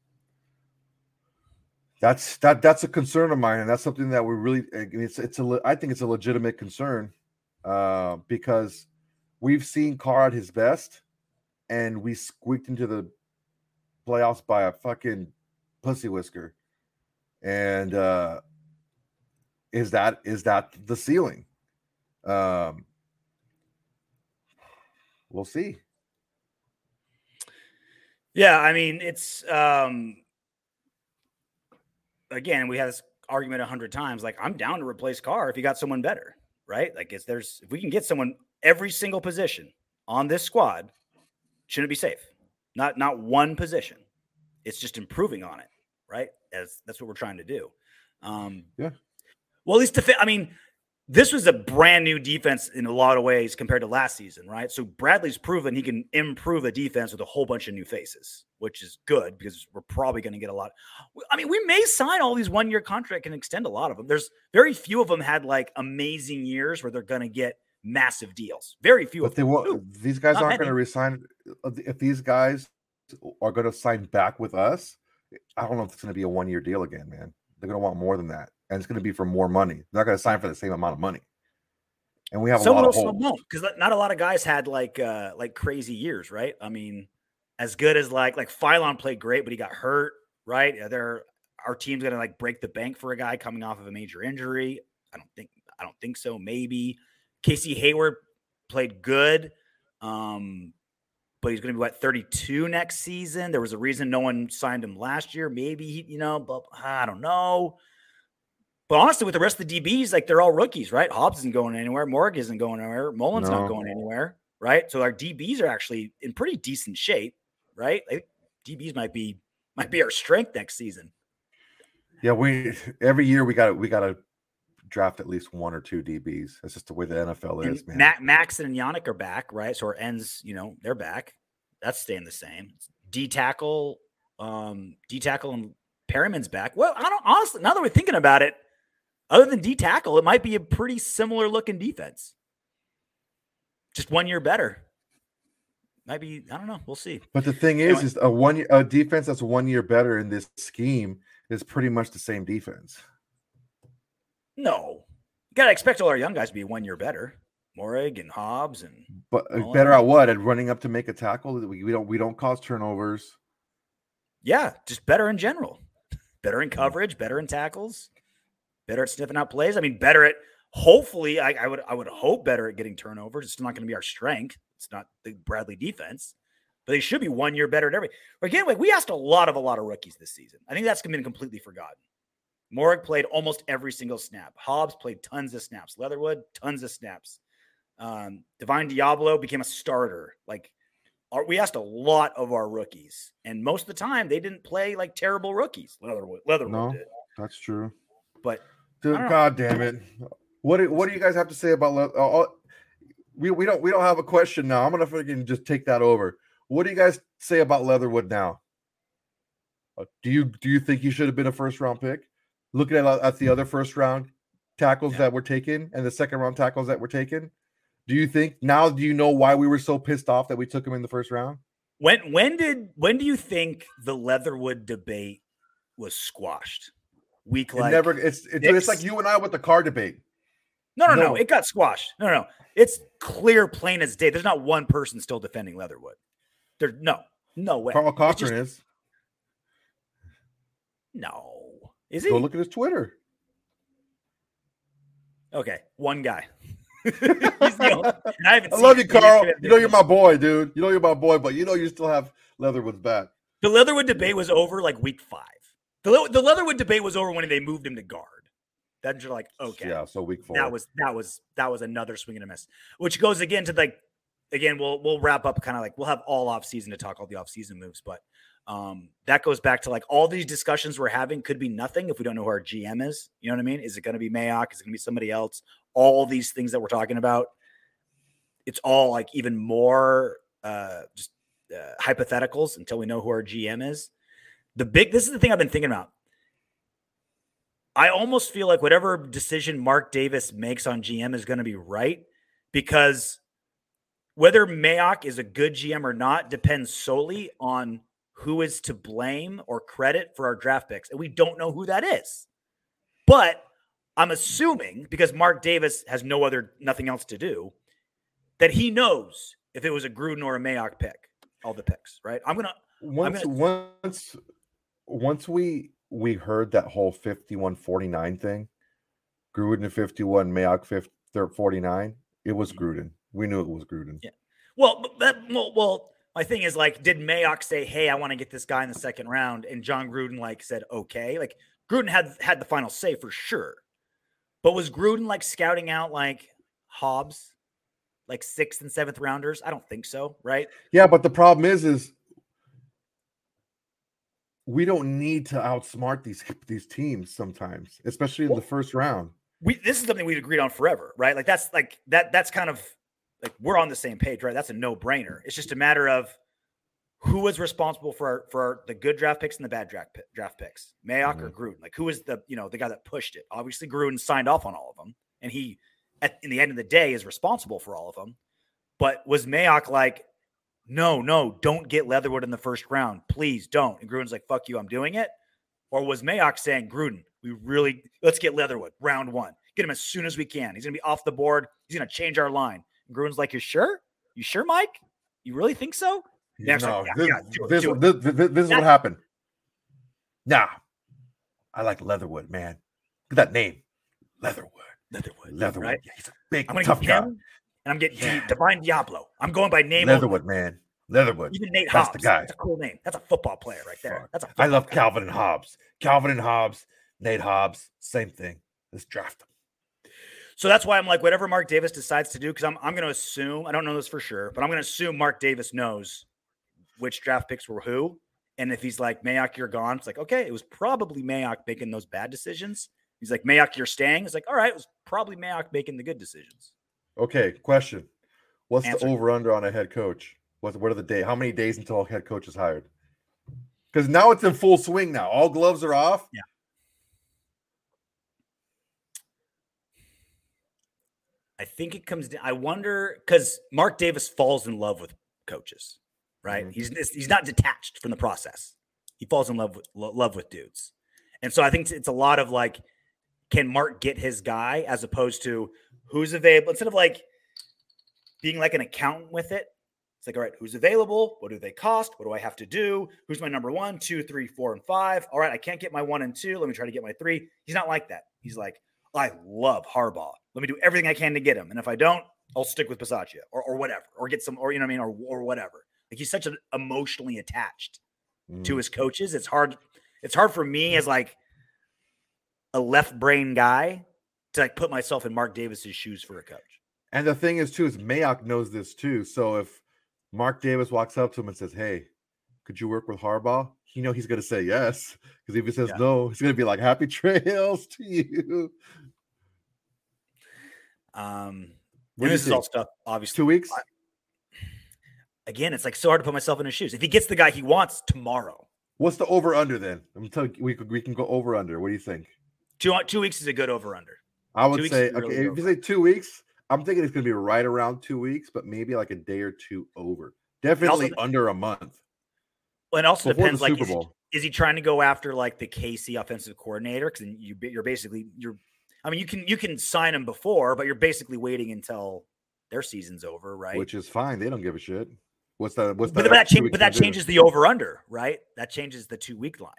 that's that that's a concern of mine, and that's something that we really it's it's a I think it's a legitimate concern uh, because we've seen Carr at his best, and we squeaked into the playoffs by a fucking pussy whisker. And uh, is that is that the ceiling? Um, we'll see. Yeah, I mean, it's um, again, we had this argument a hundred times. Like, I'm down to replace Carr if you got someone better, right? Like, it's there's if we can get someone every single position on this squad, shouldn't it be safe? Not not one position. It's just improving on it, right? As that's what we're trying to do. Um, yeah. Well, at least to fit. I mean, this was a brand new defense in a lot of ways compared to last season, right? So Bradley's proven he can improve a defense with a whole bunch of new faces, which is good because we're probably going to get a lot. I mean, we may sign all these one-year contracts and extend a lot of them. There's very few of them had like amazing years where they're going to get massive deals. Very few. But of they them. won't. Ooh, these guys aren't going to resign. If these guys are going to sign back with us, I don't know if it's going to be a one-year deal again, man. They're going to want more than that. And it's going to be for more money. They're not going to sign for the same amount of money. And we have some a lot will, of holes. Some won't, because not a lot of guys had like uh, like crazy years, right? I mean, as good as like like Phylon played great, but he got hurt, right? There, our team's going to like break the bank for a guy coming off of a major injury. I don't think I don't think so. Maybe Casey Hayward played good, um, but he's going to be what thirty-two next season. There was a reason no one signed him last year. Maybe he, you know, but I don't know. But honestly, with the rest of the D Bs, like they're all rookies, right? Hobbs isn't going anywhere. Morg isn't going anywhere. Mullins no. not going anywhere, right? So our D Bs are actually in pretty decent shape, right? Like D Bs might be might be our strength next season. Yeah, we every year we got we got to draft at least one or two D Bs. That's just the way the N F L is, and man. Ma- Max and Yannick are back, right? So our ends, you know, they're back. That's staying the same. D tackle, um, D tackle and Perryman's back. Well, I don't honestly. Now that we're thinking about it. Other than D tackle, it might be a pretty similar looking defense. Just one year better. Might be, I don't know. We'll see. But the thing is, anyway. is a one a defense that's one year better in this scheme is pretty much the same defense. No. You gotta expect all our young guys to be one year better. Morrig and Hobbs and but better at what? At running up to make a tackle? We, we don't we don't cause turnovers. Yeah, just better in general. Better in coverage, better in tackles. Better at sniffing out plays. I mean, better at hopefully. I, I would I would hope better at getting turnovers. It's not going to be our strength. It's not the Bradley defense, but they should be one year better at every. Again, like we asked a lot of a lot of rookies this season. I think that's been completely forgotten. Morrig played almost every single snap. Hobbs played tons of snaps. Leatherwood tons of snaps. Um, Divine Diablo became a starter. Like our, we asked a lot of our rookies, and most of the time they didn't play like terrible rookies. Leatherwood, Leatherwood no, did. That's true. But dude, God damn it! What do, what do you guys have to say about? Uh, we we don't we don't have a question now. I'm gonna freaking just take that over. What do you guys say about Leatherwood now? Uh, do you do you think he should have been a first round pick? Looking at at the other first round tackles yeah. that were taken and the second round tackles that were taken, do you think now? Do you know why we were so pissed off that we took him in the first round? When when did when do you think the Leatherwood debate was squashed? Week like it never it's it's, it's like you and I with the car debate. No, no, no, no. It got squashed. No, no. It's clear, plain as day. There's not one person still defending Leatherwood. There, no, no way. Carl Cochran just, is. No, is he? Go look at his Twitter. Okay, one guy. He's the only, and I, haven't I love you, Carl. You know you're my boy, dude. You know you're my boy, but you know you still have Leatherwood's back. The Leatherwood debate was over like week five. The, the Leatherwood debate was over when they moved him to guard. Then you're like, okay, yeah. So week four. That was that was that was another swing and a miss, which goes again to like, again we'll we'll wrap up kind of like we'll have all off season to talk all the off season moves, but um that goes back to like all these discussions we're having could be nothing if we don't know who our G M is. You know what I mean? Is it going to be Mayock? Is it going to be somebody else? All these things that we're talking about, it's all like even more uh, just uh, hypotheticals until we know who our G M is. The big, this is the thing I've been thinking about. I almost feel like whatever decision Mark Davis makes on G M is going to be right, because whether Mayock is a good G M or not depends solely on who is to blame or credit for our draft picks. And we don't know who that is. But I'm assuming, because Mark Davis has no other, nothing else to do, that he knows if it was a Gruden or a Mayock pick, all the picks, right? I'm going to, once, gonna... once, once we, we heard that whole fifty-one forty-nine thing, Gruden fifty-one, Mayock forty-nine, it was Gruden. We knew it was Gruden. Yeah. Well, that, well, well, my thing is like, did Mayock say, hey, I want to get this guy in the second round? And John Gruden like said, okay, like Gruden had, had the final say for sure. But was Gruden like scouting out like Hobbs, like sixth and seventh rounders? I don't think so. Right. Yeah. But the problem is, is we don't need to outsmart these, these teams sometimes, especially in well, the first round. We, this is something we'd agreed on forever, right? Like that's like that, that's kind of like, we're on the same page, right? That's a no brainer. It's just a matter of who was responsible for our, for our, the good draft picks and the bad draft draft picks, Mayock mm-hmm. or Gruden. Like who was the, you know, the guy that pushed it? Obviously Gruden signed off on all of them, and he, at in the end of the day, is responsible for all of them. But was Mayock like, no, no, don't get Leatherwood in the first round, please don't? And Gruden's like, fuck you, I'm doing it. Or was Mayock saying, Gruden, we really let's get Leatherwood round one, get him as soon as we can. He's gonna be off the board. He's gonna change our line. And Gruden's like, you sure? You sure, Mike? You really think so? No, like, yeah, this, yeah, do it, this, do this, this, this is what happened. Nah, I like Leatherwood, man. Look at that name, Leatherwood. Leatherwood, Leatherwood. Right? Yeah, he's a big, I'm gonna tough get guy. him, and I'm getting yeah. Divine Diablo. I'm going by name. Leatherwood, only. man. Leatherwood. Even Nate That's Hobbs. the guy. That's a cool name. That's a football player right there. Fuck. That's a I love guy. Calvin and Hobbs. Calvin and Hobbs, Nate Hobbs, same thing. Let's draft them. So that's why I'm like, whatever Mark Davis decides to do, because I'm I'm going to assume, I don't know this for sure, but I'm going to assume Mark Davis knows which draft picks were who. And if he's like, Mayock, you're gone, it's like, okay, it was probably Mayock making those bad decisions. He's like, Mayock, you're staying. It's like, all right, it was probably Mayock making the good decisions. Okay, question. What's Answer. the over-under on a head coach? What, what are the day? How many days until a head coach is hired? Because now it's in full swing now. All gloves are off. Yeah. I think it comes down. I wonder, because Mark Davis falls in love with coaches, right? Mm-hmm. He's he's not detached from the process. He falls in love with love with dudes, and so I think it's a lot of like, can Mark get his guy as opposed to who's available? Instead of like being like an accountant with it, it's like, all right, who's available? What do they cost? What do I have to do? Who's my number one, two, three, four, and five? All right, I can't get my one and two. Let me try to get my three. He's not like that. He's like, I love Harbaugh. Let me do everything I can to get him. And if I don't, I'll stick with Bisaccia or, or whatever, or get some, or, you know what I mean? Or, or whatever. Like he's such an emotionally attached mm. to his coaches. It's hard. It's hard for me as like a left brain guy to like put myself in Mark Davis's shoes for a coach. And the thing is too, is Mayock knows this too. So if Mark Davis walks up to him and says, hey, could you work with Harbaugh? You know, he's going to say yes. Because if he says yeah. no, he's going to be like, happy trails to you. Um, and this is all stuff, obviously. Two weeks? I, again, it's like so hard to put myself in his shoes. If he gets the guy he wants tomorrow. What's the over-under then? I'm telling you, we, we can go over-under. What do you think? Two, two weeks is a good over-under. I would say, okay, really if you say two weeks, I'm thinking it's going to be right around two weeks, but maybe like a day or two over. Definitely also, under a month. Well, it also depends, like, is he, is he trying to go after, like, the K C offensive coordinator? Because you, you're basically, you're, I mean, you can you can sign him before, but you're basically waiting until their season's over, right? Which is fine. They don't give a shit. What's that? What's but that? That change, but that changes do? the over-under, right? That changes the two-week line.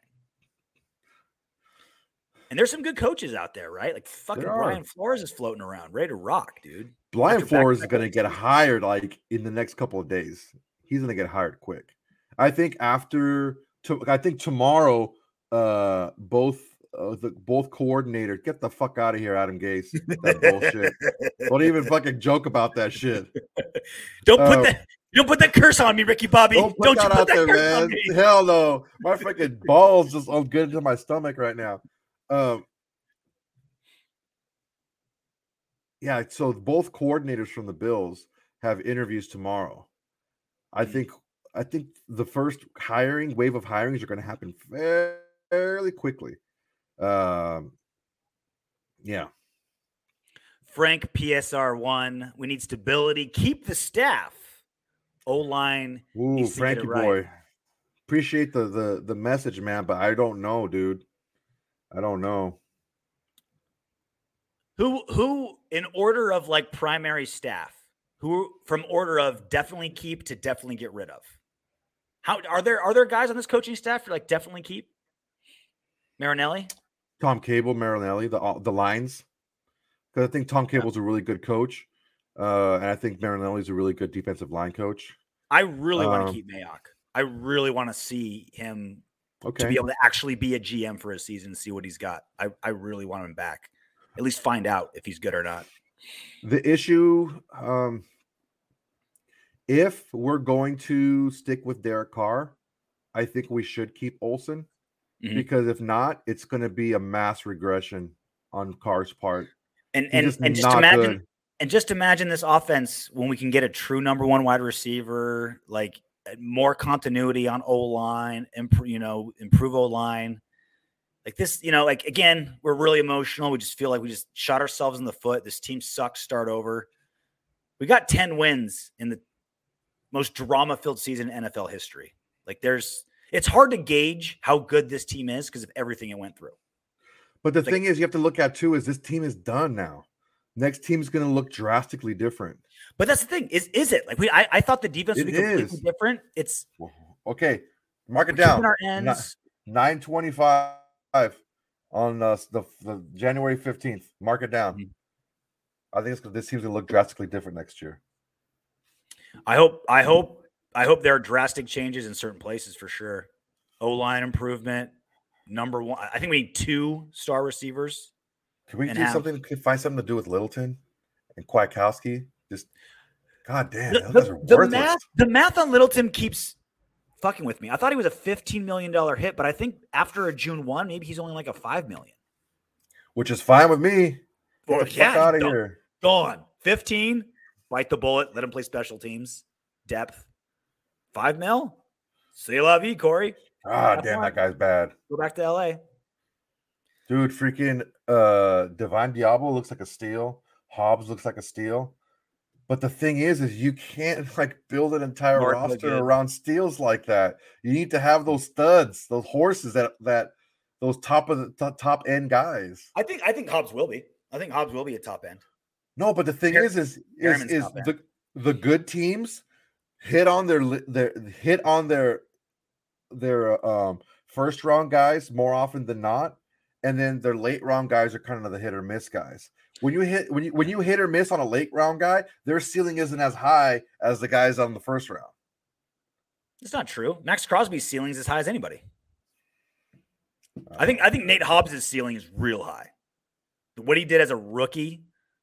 And there's some good coaches out there, right? Like fucking Brian Flores is floating around, ready to rock, dude. Brian Flores is going to get hired like in the next couple of days. He's going to get hired quick. I think after, to, I think tomorrow, uh, both uh, the both coordinators get the fuck out of here, Adam Gase. That bullshit. Don't even fucking joke about that shit. Don't put uh, that. Don't put that curse on me, Ricky Bobby. Don't, don't you put put that there, curse man. on me. Hell no. My freaking balls just all good into my stomach right now. Um, yeah, so both coordinators from the Bills have interviews tomorrow. I mm-hmm. think I think the first hiring wave of hirings are going to happen fairly quickly. Um, yeah. Frank P S R one. We need stability. Keep the staff. O-line. Ooh, Frankie right. boy. Appreciate the the the message, man, but I don't know, dude. I don't know. Who who in order of like primary staff, who from order of definitely keep to definitely get rid of? How are there are there guys on this coaching staff for like definitely keep? Marinelli? Tom Cable, Marinelli, the the lines. Because I think Tom Cable's yeah. a really good coach. Uh, and I think Marinelli's a really good defensive line coach. I really um, want to keep Mayock. I really want to see him okay. to be able to actually be a G M for a season and see what he's got. I, I really want him back. At least find out if he's good or not. The issue, um, if we're going to stick with Derek Carr, I think we should keep Olsen. Mm-hmm. Because if not, it's going to be a mass regression on Carr's part. And and, just and just imagine good. and just imagine this offense when we can get a true number one wide receiver, like more continuity on O-line, imp- you know, improve O-line. Like this, you know, like, again, we're really emotional. We just feel like we just shot ourselves in the foot. This team sucks. Start over. We got ten wins in the most drama-filled season in N F L history. Like there's – it's hard to gauge how good this team is because of everything it went through. But the it's thing like, is you have to look at, too, is this team is done now. Next team is going to look drastically different. But that's the thing. Is is it? Like we I, I thought the defense would be completely is. different. It's – Okay. Mark it down. Our ends. nine twenty-five on uh, the, the January fifteenth. Mark it down. Mm-hmm. I think it's because this team's going to look drastically different next year. I hope – I hope – I hope there are drastic changes in certain places for sure. O-line improvement, number one. I think we need two star receivers. Can we do have, something? Can find something to do with Littleton and Kwiatkowski? Just, God damn, the, those guys are the, worthless. math, the math on Littleton keeps fucking with me. I thought he was a fifteen million dollars hit, but I think after a June first, maybe he's only like a five million dollars. Which is fine with me. Get Or, the yeah, fuck out of go, here. Gone. fifteen, bite the bullet, let him play special teams, depth. Five mil? C'est la vie, Corey. God damn, that guy's bad. Go back to L A. Dude, freaking uh, Divine Diablo looks like a steal. Hobbs looks like a steal. But the thing is, is you can't like build an entire Mark roster Legit. around steals like that. You need to have those studs, those horses that that those top of the top, top end guys. I think I think Hobbs will be. I think Hobbs will be a top end. No, but the thing Par- is, is is, Perriman's is top end. the the good teams hit on their li- their hit on their their um first round guys more often than not, and then their late round guys are kind of the hit or miss guys. When you hit when you when you hit or miss on a late round guy, their ceiling isn't as high as the guys on the first round. It's not true. Max Crosby's ceiling is as high as anybody. I think I think Nate Hobbs' ceiling is real high. What he did as a rookie.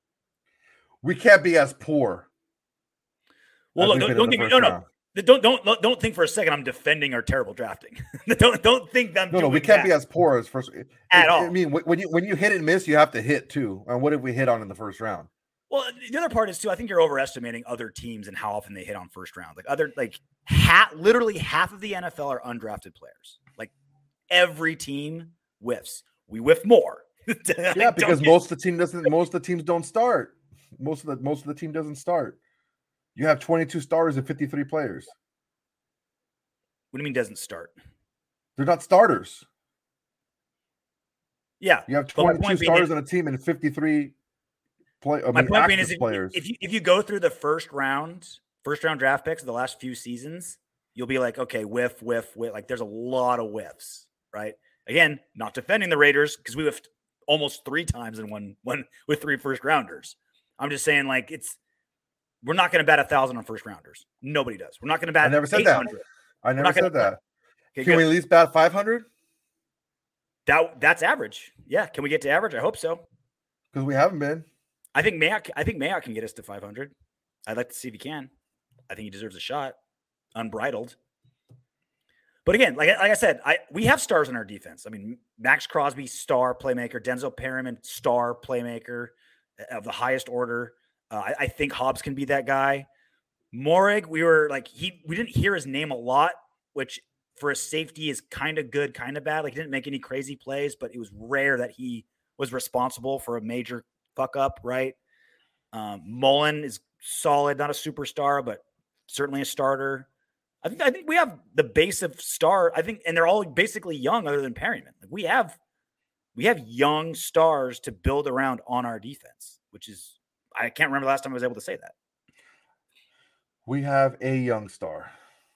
We can't be as poor. Well, as look, we don't, did don't in think the no, first no, round. don't don't don't think for a second I'm defending our terrible drafting. don't don't think that I'm No, no, doing we can't that be as poor as first at I, all. I mean, when you when you hit and miss, you have to hit too. And what if we hit on in the first round? Well, the other part is too. I think you're overestimating other teams and how often they hit on first round. Like other, like half, literally half of the N F L are undrafted players. Like every team whiffs. We whiff more. Yeah, because get... most of the team doesn't. Most of the teams don't start. Most of the most of the team doesn't start. You have twenty-two starters and fifty-three players. What do you mean doesn't start? They're not starters. Yeah, you have twenty-two starters on a team and fifty-three. Play, I My mean, point being is, if, players. if you if you go through the first round, first round draft picks of the last few seasons, you'll be like, okay, whiff, whiff, whiff. Like there's a lot of whiffs, right? Again, not defending the Raiders because we whiffed almost three times in one one with three first rounders. I'm just saying, like it's we're not going to bat a thousand on first rounders. Nobody does. We're not going to bat. I never said that. I never said that. Okay, Can good. we at least bat five hundred? That that's average. Yeah. Can we get to average? I hope so. Because we haven't been. I think Mayock, I think Mayock can get us to five hundred. I'd like to see if he can. I think he deserves a shot, unbridled. But again, like, like I said, I we have stars in our defense. I mean, Max Crosby, star playmaker. Denzel Perryman, star playmaker of the highest order. Uh, I, I think Hobbs can be that guy. Morig, we were like he we didn't hear his name a lot, which for a safety is kind of good, kind of bad. Like he didn't make any crazy plays, but it was rare that he was responsible for a major fuck up, right? Um, Mullen is solid, not a superstar, but certainly a starter. I think I think we have the base of star. I think, and they're all basically young, other than Perryman. Like we have, we have young stars to build around on our defense, which is I can't remember the last time I was able to say that. We have a young star,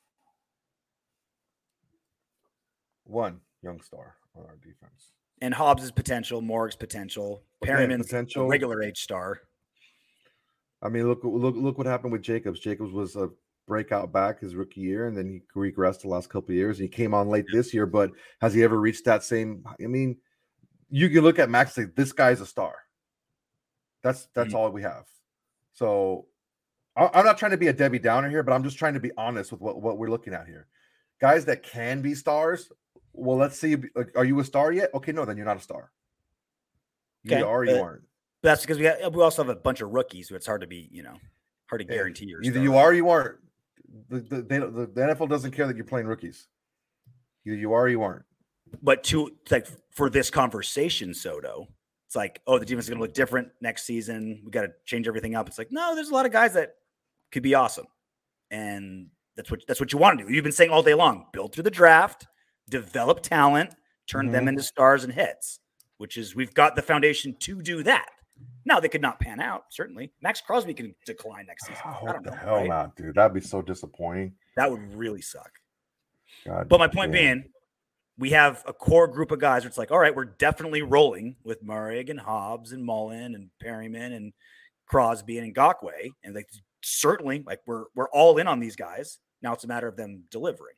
one young star on our defense. And Hobbs' potential, Morg's potential, okay, Perryman's potential, regular age star. I mean, look, look, look what happened with Jacobs. Jacobs was a breakout back his rookie year, and then he regressed the last couple of years. He came on late this year, but has he ever reached that same? I mean, you can look at Max and say this guy's a star. That's that's mm-hmm. all we have. So I, I'm not trying to be a Debbie Downer here, but I'm just trying to be honest with what, what we're looking at here. Guys that can be stars. Well, let's see. Are you a star yet? Okay, no, then you're not a star. You okay, are or you aren't. That's because we have, we also have a bunch of rookies, so it's hard to be, you know, hard to guarantee yeah. your Either star. you are or you aren't. The, the, the, the N F L doesn't care that you're playing rookies. Either you are or you aren't. But to like for this conversation, Soto, it's like, oh, the defense is going to look different next season. We got to change everything up. It's like, no, there's a lot of guys that could be awesome, and that's what that's what you want to do. You've been saying all day long: build through the draft, develop talent, turn mm-hmm. them into stars and hits. Which is we've got the foundation to do that. Now they could not pan out. Certainly, Max Crosby can decline next season. Oh, I don't the know. Hell right? not, dude. That'd be so disappointing. That would really suck. God but my point damn. being, we have a core group of guys where it's like, all right, we're definitely rolling with Moehrig and Hobbs and Mullen and Perryman and Crosby and Ngakoue. And like certainly, like we're we're all in on these guys. Now it's a matter of them delivering.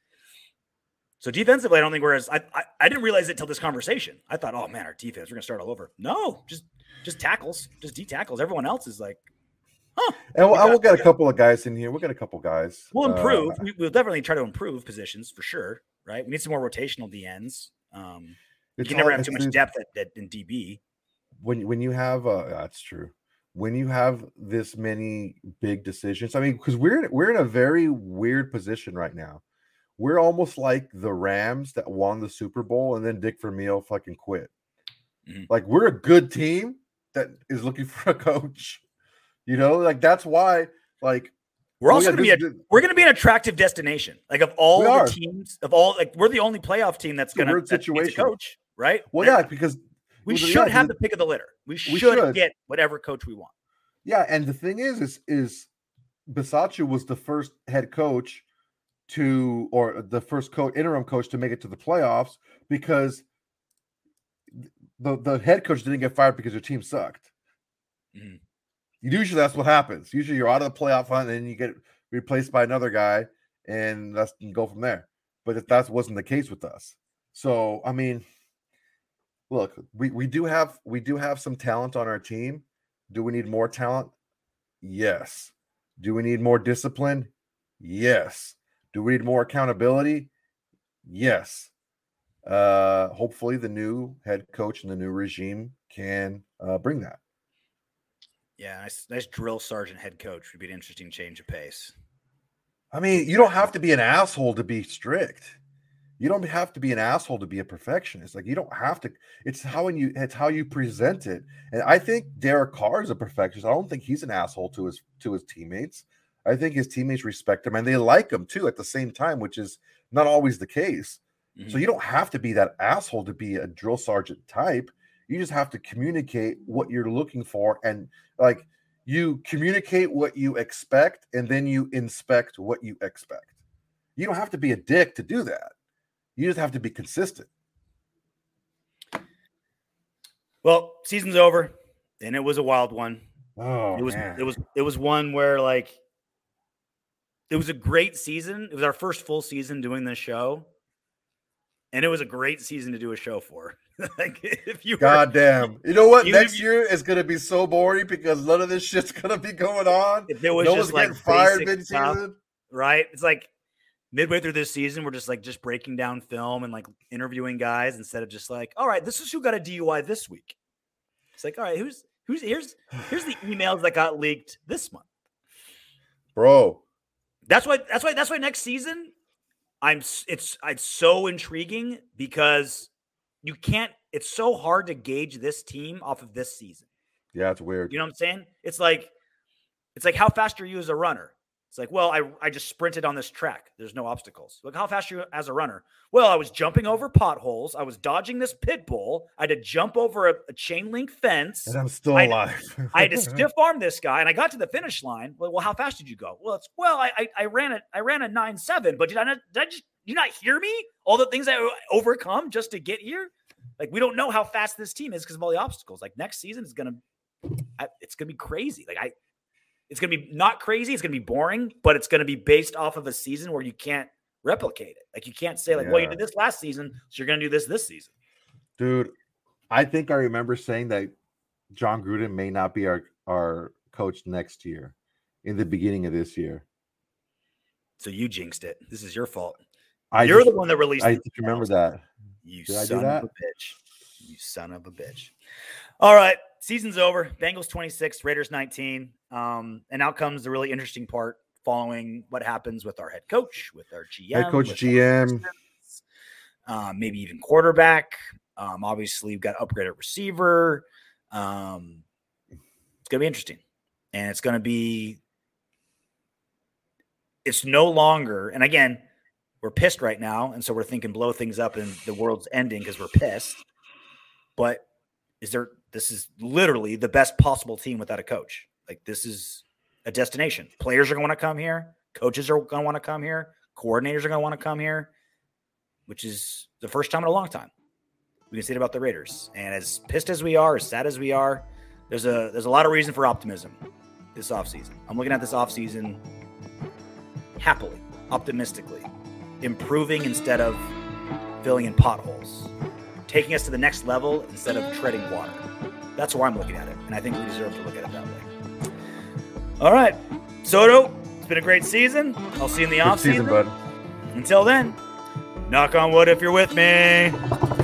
So defensively, I don't think we're as I, I I didn't realize it till this conversation. I thought, oh man, our defense, we're gonna start all over. No, just just tackles, just D tackles. Everyone else is like, huh. And we'll, we got, we'll get we a couple of guys in here. We'll get a couple guys. We'll improve. Uh, we, we'll definitely try to improve positions for sure. Right? We need some more rotational D Ns. Um, you can never all, have too much depth at, at, in D B. When when you have, uh, that's true. When you have this many big decisions, I mean, because we're in, we're in a very weird position right now. We're almost like the Rams that won the Super Bowl and then Dick Vermeil fucking quit. Mm-hmm. Like, we're a good team that is looking for a coach. You know, like that's why. Like, we're also oh, yeah, going to be a, we're going to be an attractive destination. Like, of all the are. teams, of all like we're the only playoff team that's going to situation coach, right? Well, yeah, because we should yeah, have the pick of the litter. We should, we should get whatever coach we want. Yeah, and the thing is, is is Bisaccia was the first head coach to, or the first coach, interim coach to make it to the playoffs because the the head coach didn't get fired because your team sucked. Mm-hmm. Usually that's what happens. Usually you're out of the playoff hunt and then you get replaced by another guy, and that's and go from there. But if that wasn't the case with us, so I mean, look, we we do have we do have some talent on our team. Do we need more talent? Yes. Do we need more discipline? Yes. Do we need more accountability? Yes. Uh, hopefully the new head coach and the new regime can uh, bring that. Yeah, nice, nice drill sergeant head coach would be an interesting change of pace. I mean, you don't have to be an asshole to be strict. You don't have to be an asshole to be a perfectionist. Like, you don't have to. It's how you it's how you present it. And I think Derek Carr is a perfectionist. I don't think he's an asshole to his to his teammates. I think his teammates respect him and they like him too at the same time, which is not always the case. Mm-hmm. So you don't have to be that asshole to be a drill sergeant type. You just have to communicate what you're looking for, and like you communicate what you expect, and then you inspect what you expect. You don't have to be a dick to do that. You just have to be consistent. Well, season's over, and it was a wild one. Oh, it was man. it was it was one where like it was a great season. It was our first full season doing this show, and it was a great season to do a show for. Like, if you goddamn, you know what? Next you, year is gonna be so boring because none of this shit's gonna be going on. If it was no just one's like fired mid-season, right? It's like midway through this season, we're just like just breaking down film and like interviewing guys instead of just like, all right, this is who got a D U I this week. It's like, all right, who's who's here's here's the emails that got leaked this month, bro. That's why that's why that's why next season, I'm it's it's so intriguing because you can't. It's so hard to gauge this team off of this season. Yeah, it's weird. You know what I'm saying? It's like it's like how fast are you as a runner? It's like, well, I, I just sprinted on this track. There's no obstacles. Like, how fast are you as a runner? Well, I was jumping over potholes. I was dodging this pit bull. I had to jump over a, a chain link fence. And I'm still I, alive. I had to stiff arm this guy, and I got to the finish line. Well, well how fast did you go? Well, it's well, I I, I ran it. I ran a nine seven. But did I not? Did I just? You not hear me? All the things I overcome just to get here. Like, we don't know how fast this team is because of all the obstacles. Like, next season is gonna, it's gonna be crazy. Like I. It's going to be not crazy. It's going to be boring, but it's going to be based off of a season where you can't replicate it. Like, you can't say like, yeah. well, you did this last season, so you're going to do this this season. Dude, I think I remember saying that John Gruden may not be our, our coach next year in the beginning of this year. So you jinxed it. This is your fault. I you're just, the one that released I it. just remember that. You did son I do that? of a bitch. You son of a bitch. All right. Season's over. Bengals twenty-six, Raiders nineteen. Um, and now comes the really interesting part following what happens with our head coach, with our G M. Head coach, G M. Um, maybe even quarterback. Um, obviously, we've got upgraded receiver. Um, it's going to be interesting. And it's going to be – it's no longer – and again, we're pissed right now, and so we're thinking blow things up and the world's ending because we're pissed. But is there – this is literally the best possible team without a coach. Like, this is a destination. Players are going to want to come here. Coaches are going to want to come here. Coordinators are going to want to come here, which is the first time in a long time. We can say it about the Raiders. And as pissed as we are, as sad as we are, there's a there's a lot of reason for optimism this offseason. I'm looking at this offseason happily. optimistically, improving instead of filling in potholes, taking us to the next level instead of treading water. That's why I'm looking at it, and I think we deserve to look at it that way. All right, Soto, it's been a great season. I'll see you in the Good off season, bud. Until then, knock on wood if you're with me.